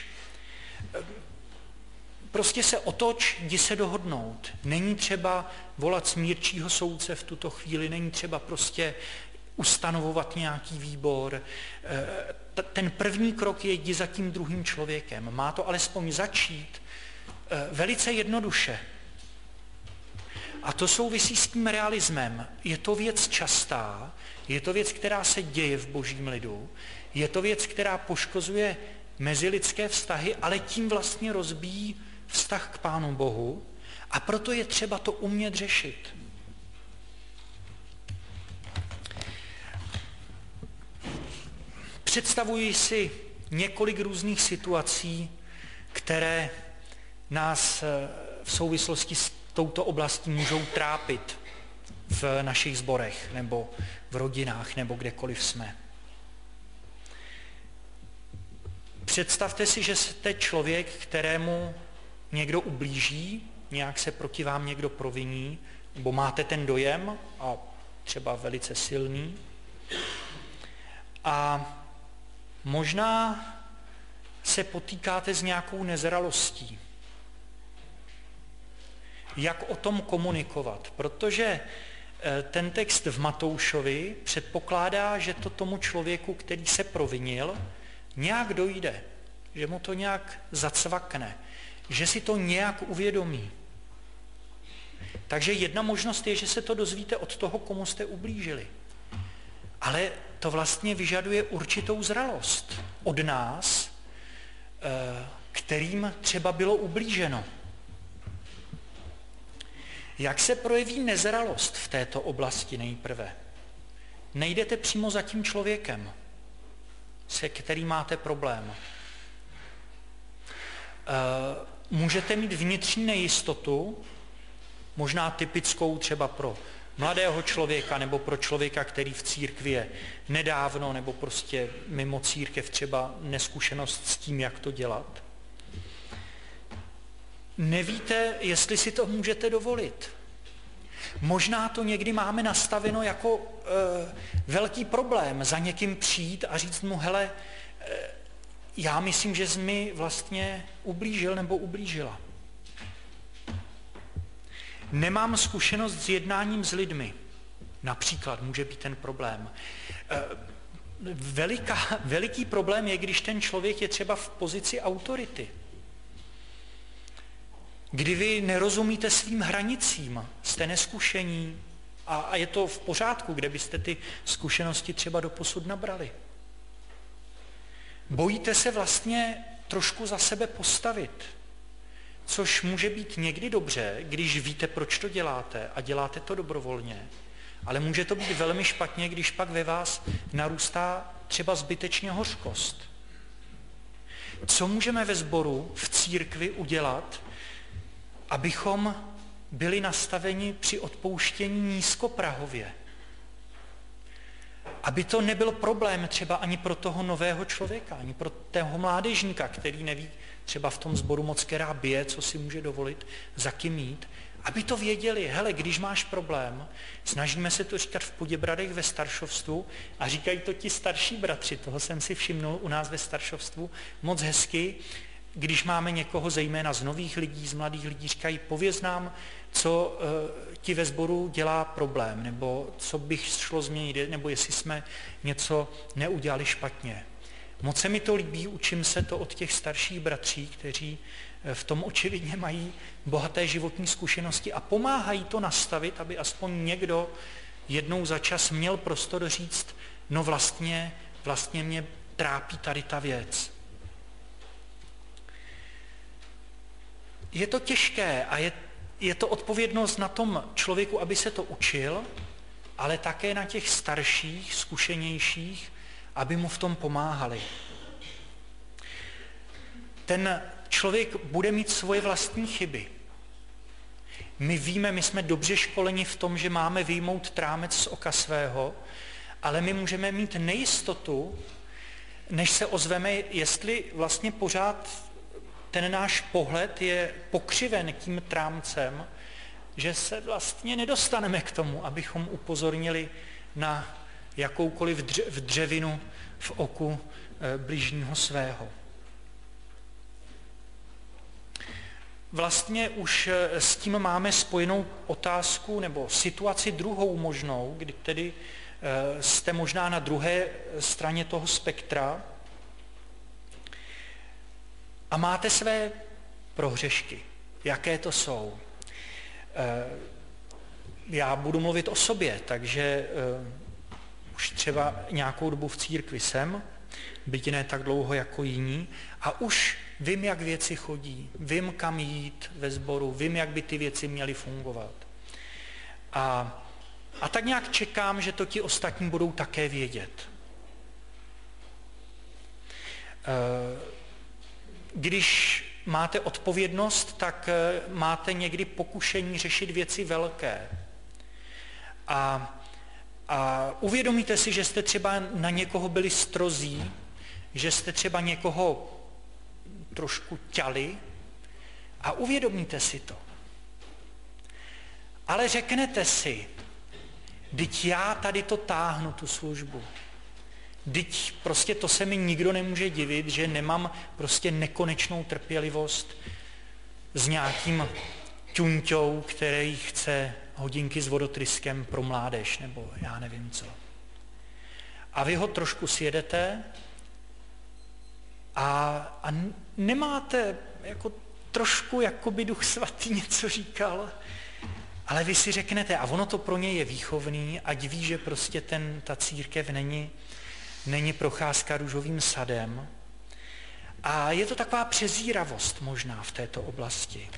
Prostě se otoč, jdi se dohodnout. Není třeba volat smírčího soudce v tuto chvíli, není třeba prostě ustanovovat nějaký výbor. Ten první krok je jdi za tím druhým člověkem. Má to alespoň začít velice jednoduše. A to souvisí s tím realismem. Je to věc častá, je to věc, která se děje v božím lidu, je to věc, která poškozuje mezilidské vztahy, ale tím vlastně rozbíjí vztah k Pánu Bohu a proto je třeba to umět řešit. Představuji si několik různých situací, které nás v souvislosti s touto oblastí můžou trápit v našich sborech nebo v rodinách nebo kdekoliv jsme. Představte si, že jste člověk, kterému někdo ublíží, nějak se proti vám někdo proviní, nebo máte ten dojem, a třeba velice silný. A možná se potýkáte s nějakou nezralostí. Jak o tom komunikovat? Protože ten text v Matoušovi předpokládá, že to tomu člověku, který se provinil, nějak dojde. že mu to nějak zacvakne, že si to nějak uvědomí. Takže jedna možnost je, že se to dozvíte od toho, komu jste ublížili. Ale to vlastně vyžaduje určitou zralost od nás, kterým třeba bylo ublíženo. Jak se projeví nezralost v této oblasti nejprve? Nejdete přímo za tím člověkem, se kterým máte problém. Můžete mít vnitřní nejistotu, možná typickou třeba pro mladého člověka nebo pro člověka, který v církvi je nedávno nebo prostě mimo církev, třeba neskušenost s tím, jak to dělat. Nevíte, jestli si to můžete dovolit. Možná to někdy máme nastaveno jako velký problém za někým přijít a říct mu, hele, já myslím, že jsi mi vlastně ublížil nebo ublížila. Nemám zkušenost s jednáním s lidmi. Například může být ten problém. Veliký problém je, když ten člověk je třeba v pozici autority. Kdy vy nerozumíte svým hranicím, jste neskušení a je to v pořádku, kde byste ty zkušenosti třeba doposud nabrali. Bojíte se vlastně trošku za sebe postavit, což může být někdy dobře, když víte, proč to děláte a děláte to dobrovolně, ale může to být velmi špatně, když pak ve vás narůstá třeba zbytečně hořkost. Co můžeme ve sboru, v církvi udělat, abychom byli nastaveni při odpouštění nízkoprahově? Aby to nebyl problém třeba ani pro toho nového člověka, ani pro toho mládežníka, který neví třeba v tom sboru moc která bije, co si může dovolit, za kým jít, aby to věděli, hele, když máš problém, snažíme se to říkat v Poděbradech ve staršovstvu a říkají to ti starší bratři, toho jsem si všimnul u nás ve staršovstvu, moc hezky, když máme někoho zejména z nových lidí, z mladých lidí, říkají, pověz nám, co ti ve sboru dělá problém, nebo co bych šlo změnit, nebo jestli jsme něco neudělali špatně. Moc se mi to líbí, učím se to od těch starších bratří, kteří v tom očividně mají bohaté životní zkušenosti a pomáhají to nastavit, aby aspoň někdo jednou za čas měl prostor říct, no vlastně mě trápí tady ta věc. Je to těžké a je to odpovědnost na tom člověku, aby se to učil, ale také na těch starších, zkušenějších, aby mu v tom pomáhali. Ten člověk bude mít svoje vlastní chyby. My víme, my jsme dobře školeni v tom, že máme vyjmout trámec z oka svého, ale my můžeme mít nejistotu, než se ozveme, jestli vlastně pořád ten náš pohled je pokřiven tím trámcem, že se vlastně nedostaneme k tomu, abychom upozornili na jakoukoliv dřevinu v oku bližního svého. Vlastně už s tím máme spojenou otázku nebo situaci druhou možnou, kdy tedy jste možná na druhé straně toho spektra a máte své prohřešky. Jaké to jsou? Já budu mluvit o sobě, takže už třeba nějakou dobu v církvi jsem, byť ne tak dlouho jako jiní, a už vím, jak věci chodí, vím, kam jít ve sboru, vím, jak by ty věci měly fungovat. A tak nějak čekám, že to ti ostatní budou také vědět. Když máte odpovědnost, tak máte někdy pokušení řešit věci velké. A uvědomíte si, že jste třeba na někoho byli strozí, že jste třeba někoho trošku ťali a uvědomíte si to. Ale řeknete si, vždyť já tady to táhnu, tu službu. Vždyť prostě to se mi nikdo nemůže divit, že nemám prostě nekonečnou trpělivost s nějakým ťuňťou, který chce hodinky s vodotryskem pro mládež, nebo já nevím co. A vy ho trošku sjedete A nemáte jako trošku, jako by Duch Svatý něco říkal, ale vy si řeknete, a ono to pro ně je výchovný, ať ví, že prostě ta církev není procházka růžovým sadem. A je to taková přezíravost možná v této oblasti.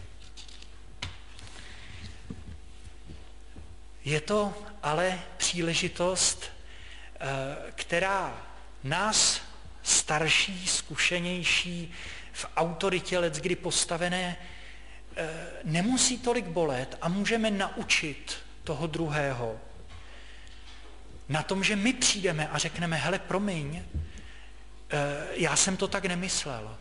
Je to ale příležitost, která nás starší, zkušenější, v autoritě leckdy postavené, nemusí tolik bolet a můžeme naučit toho druhého na tom, že my přijdeme a řekneme, hele, promiň, já jsem to tak nemyslel.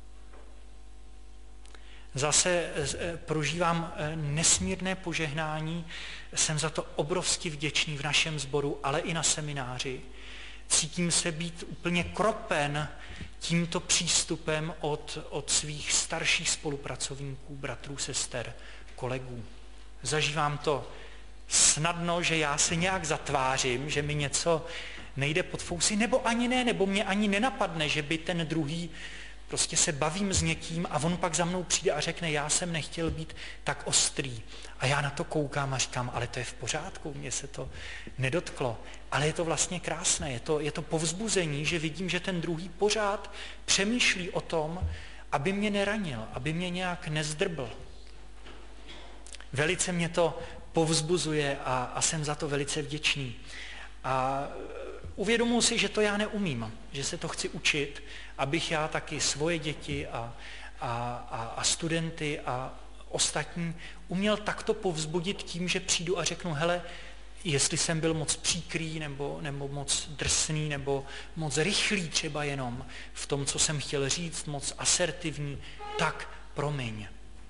Zase prožívám nesmírné požehnání, jsem za to obrovsky vděčný v našem sboru, ale i na semináři. Cítím se být úplně kropen tímto přístupem od svých starších spolupracovníků, bratrů, sester, kolegů. Zažívám to snadno, že já se nějak zatvářím, že mi něco nejde pod fousy, nebo ani ne, nebo mě ani nenapadne, že by ten druhý, prostě se bavím s někým a on pak za mnou přijde a řekne, já jsem nechtěl být tak ostrý. A já na to koukám a říkám, ale to je v pořádku, mě se to nedotklo. Ale je to vlastně krásné, je to povzbuzení, že vidím, že ten druhý pořád přemýšlí o tom, aby mě neranil, aby mě nějak nezdrbl. Velice mě to povzbuzuje a jsem za to velice vděčný. A uvědomuji si, že to já neumím, že se to chci učit, abych já taky svoje děti a studenty a ostatní uměl takto povzbudit tím, že přijdu a řeknu, hele, jestli jsem byl moc příkrý, nebo moc drsný, nebo moc rychlý třeba jenom v tom, co jsem chtěl říct, moc asertivní, tak promiň.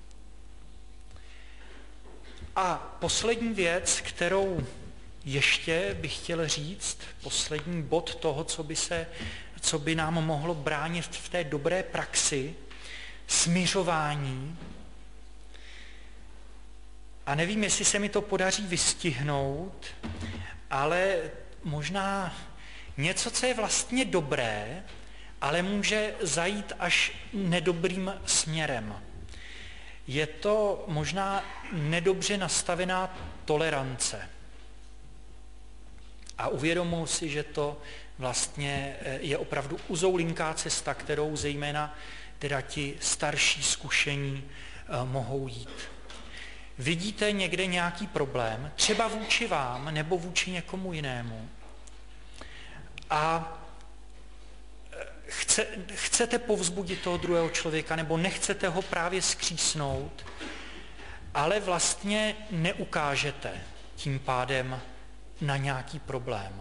A poslední věc, kterou ještě bych chtěl říct, poslední bod toho, co by nám mohlo bránit v té dobré praxi, smiřování. A nevím, jestli se mi to podaří vystihnout, ale možná něco, co je vlastně dobré, ale může zajít až nedobrým směrem. Je to možná nedobře nastavená tolerance. A uvědomuji si, že to vlastně je opravdu uzoulinká cesta, kterou zejména teda ti starší zkušení mohou jít. Vidíte někde nějaký problém, třeba vůči vám nebo vůči někomu jinému, a chcete povzbudit toho druhého člověka nebo nechcete ho právě skřísnout, ale vlastně neukážete tím pádem na nějaký problém.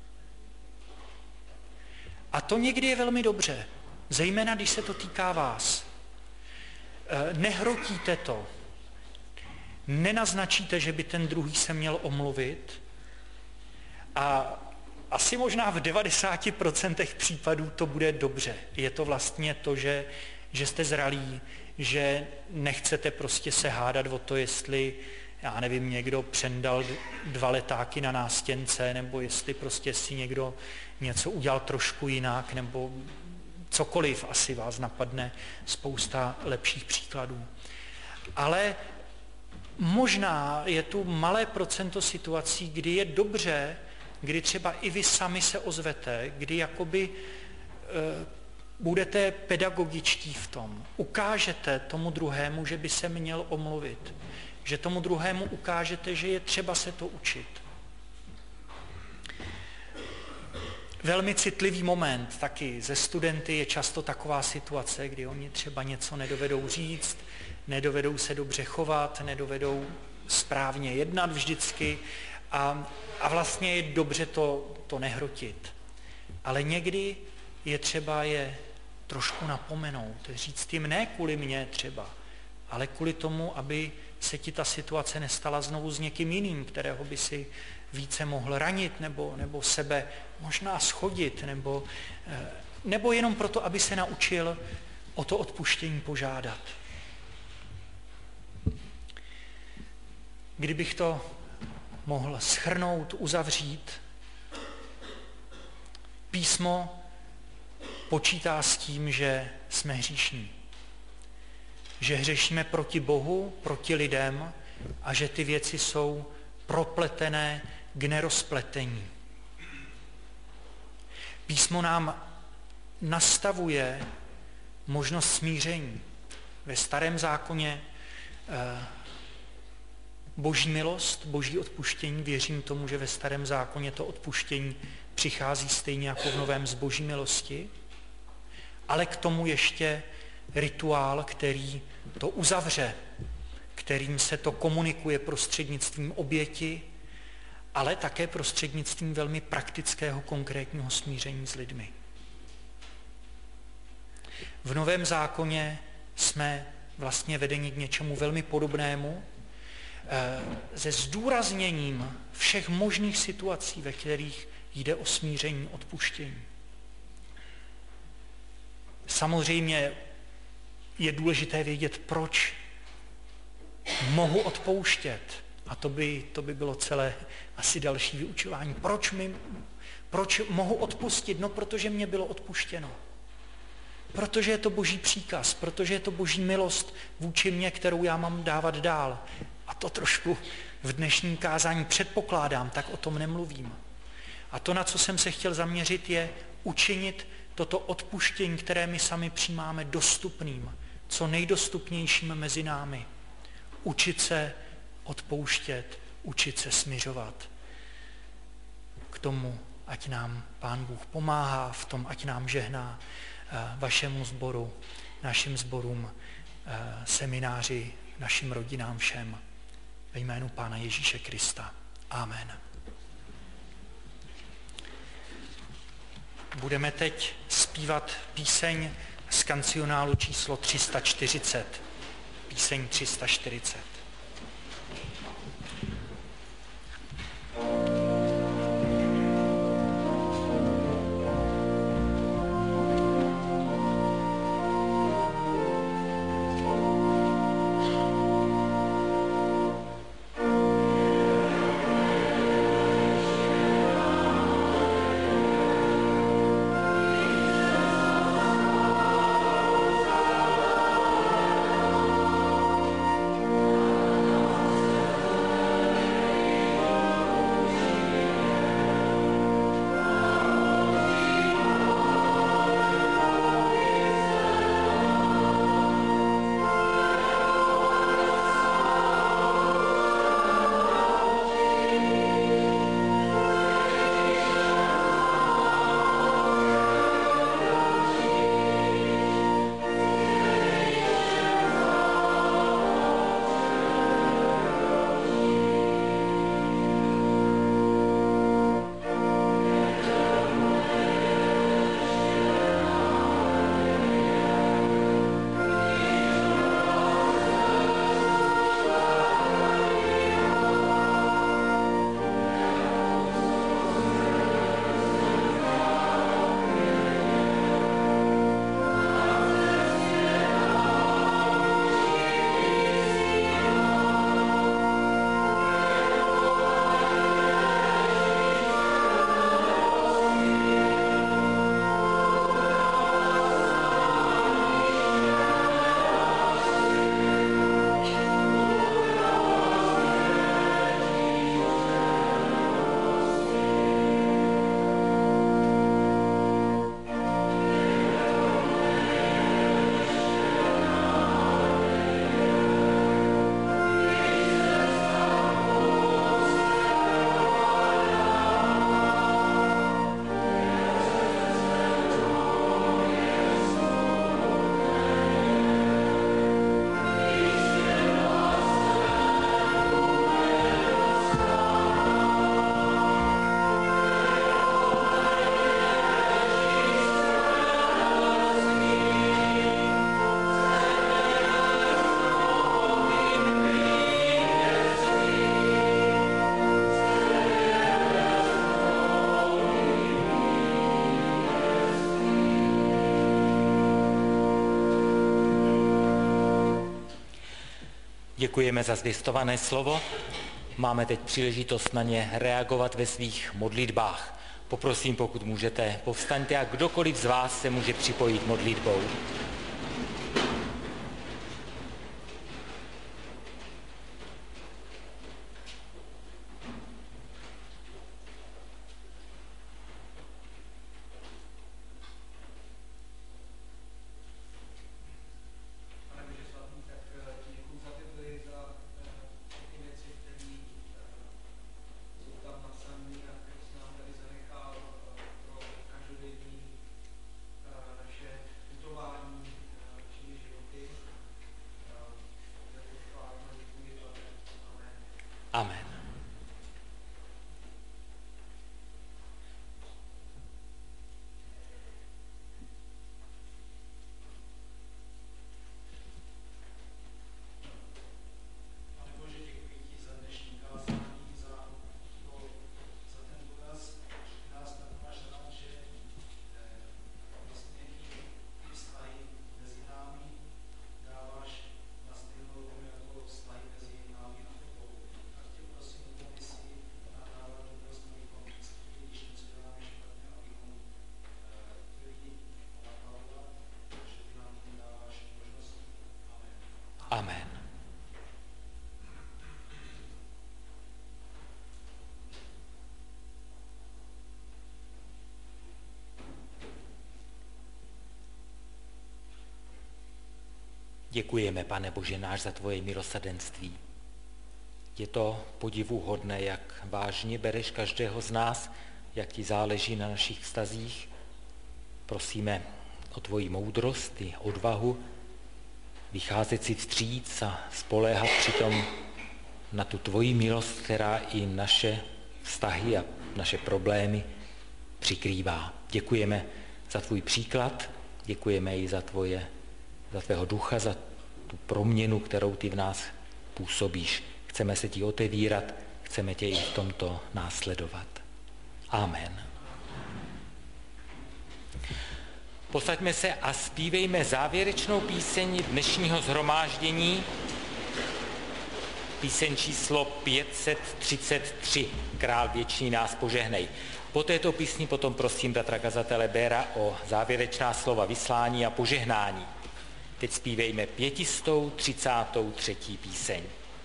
A to někdy je velmi dobře, zejména když se to týká vás. Nehrotíte to, nenaznačíte, že by ten druhý se měl omluvit, a asi možná v 90% případů to bude dobře. Je to vlastně to, že jste zralí, že nechcete prostě se hádat o to, jestli, já nevím, někdo přendal 2 letáky na nástěnce, nebo jestli prostě si někdo něco udělal trošku jinak, nebo cokoliv, asi vás napadne spousta lepších příkladů. Ale možná je tu malé procento situací, kdy je dobře, kdy třeba i vy sami se ozvete, kdy jakoby budete pedagogičtí v tom. Ukážete tomu druhému, že by se měl omluvit. Že tomu druhému ukážete, že je třeba se to učit. Velmi citlivý moment taky ze studenty je často taková situace, kdy oni třeba něco nedovedou říct, nedovedou se dobře chovat, nedovedou správně jednat vždycky a vlastně je dobře to nehrotit. Ale někdy je třeba je trošku napomenout, říct jim ne kvůli mně třeba, ale kvůli tomu, aby se ti ta situace nestala znovu s někým jiným, kterého by si více mohl ranit nebo sebe možná schodit, nebo jenom proto, aby se naučil o to odpuštění požádat. Kdybych to mohl shrnout, uzavřít, písmo počítá s tím, že jsme hříšní. Že hřešíme proti Bohu, proti lidem a že ty věci jsou propletené k nerozpletení. Písmo nám nastavuje možnost smíření. Ve Starém zákoně Boží milost, Boží odpuštění, věřím tomu, že ve Starém zákoně to odpuštění přichází stejně jako v Novém z Boží milosti, ale k tomu ještě rituál, který to uzavře, kterým se to komunikuje prostřednictvím oběti, ale také prostřednictvím velmi praktického, konkrétního smíření s lidmi. V Novém zákoně jsme vlastně vedeni k něčemu velmi podobnému, se zdůrazněním všech možných situací, ve kterých jde o smíření, odpuštění. Samozřejmě je důležité vědět, proč mohu odpouštět. A to by bylo celé asi další vyučování. Proč mohu odpustit? No, protože mě bylo odpuštěno. Protože je to Boží příkaz, protože je to Boží milost vůči mně, kterou já mám dávat dál. A to trošku v dnešním kázání předpokládám, tak o tom nemluvím. A to, na co jsem se chtěl zaměřit, je učinit toto odpuštění, které my sami přijímáme, dostupným, co nejdostupnějším mezi námi. Učit se odpouštět, učit se smiřovat. K tomu, ať nám Pán Bůh pomáhá, v tom, ať nám žehná vašemu sboru, našim sborům, semináři, našim rodinám všem. Ve jménu Pána Ježíše Krista. Amen. Budeme teď zpívat píseň z kancionálu číslo 340. Píseň 340. Děkujeme za zvěstované slovo. Máme teď příležitost na ně reagovat ve svých modlitbách. Poprosím, pokud můžete, povstaňte a kdokoliv z vás se může připojit modlitbou. Amen. Amen. Děkujeme, Pane Bože náš, za tvoje milosrdenství. Je to podivuhodné, jak vážně bereš každého z nás, jak ti záleží na našich vztazích. Prosíme o tvoji moudrost i odvahu, vycházet si vstříc a spoléhat přitom na tu tvoji milost, která i naše vztahy a naše problémy přikrývá. Děkujeme za tvůj příklad, děkujeme i za tvého ducha, za tu proměnu, kterou ty v nás působíš. Chceme se ti otevírat, chceme tě i v tomto následovat. Amen. Posaďme se a zpívejme závěrečnou píseň dnešního shromáždění, píseň číslo 533, Král věčný nás požehnej. Po této písni potom prosím bratra kazatele Béra o závěrečná slova vyslání a požehnání. Teď zpívejme 533. píseň.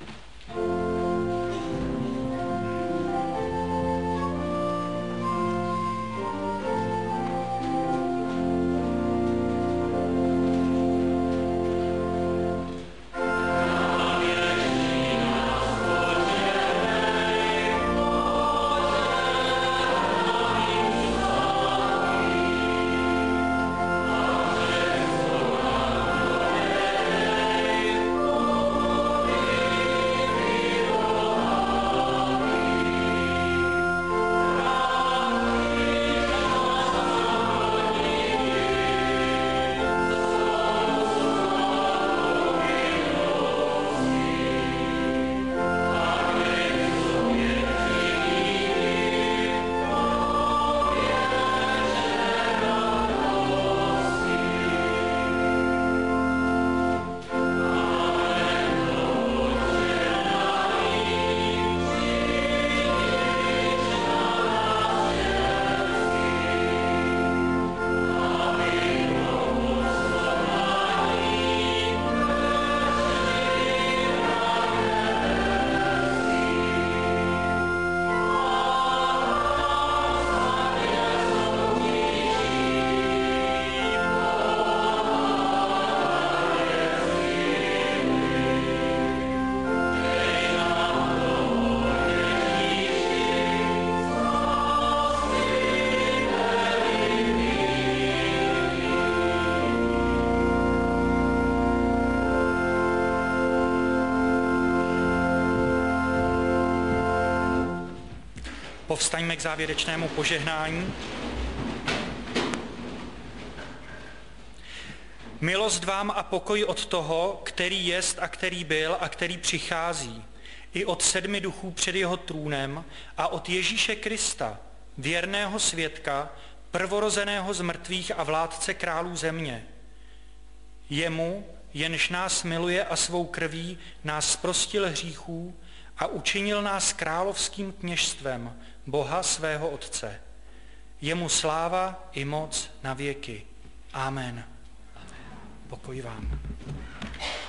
Povstaňme k závěrečnému požehnání. Milost vám a pokoj od toho, který jest a který byl a který přichází, i od 7 duchů před jeho trůnem a od Ježíše Krista, věrného svědka, prvorozeného z mrtvých a vládce králů země. Jemu, jenž nás miluje a svou krví nás zprostil hříchů a učinil nás královským kněžstvem Boha svého Otce. Jemu sláva i moc na věky. Amen. Pokoj vám.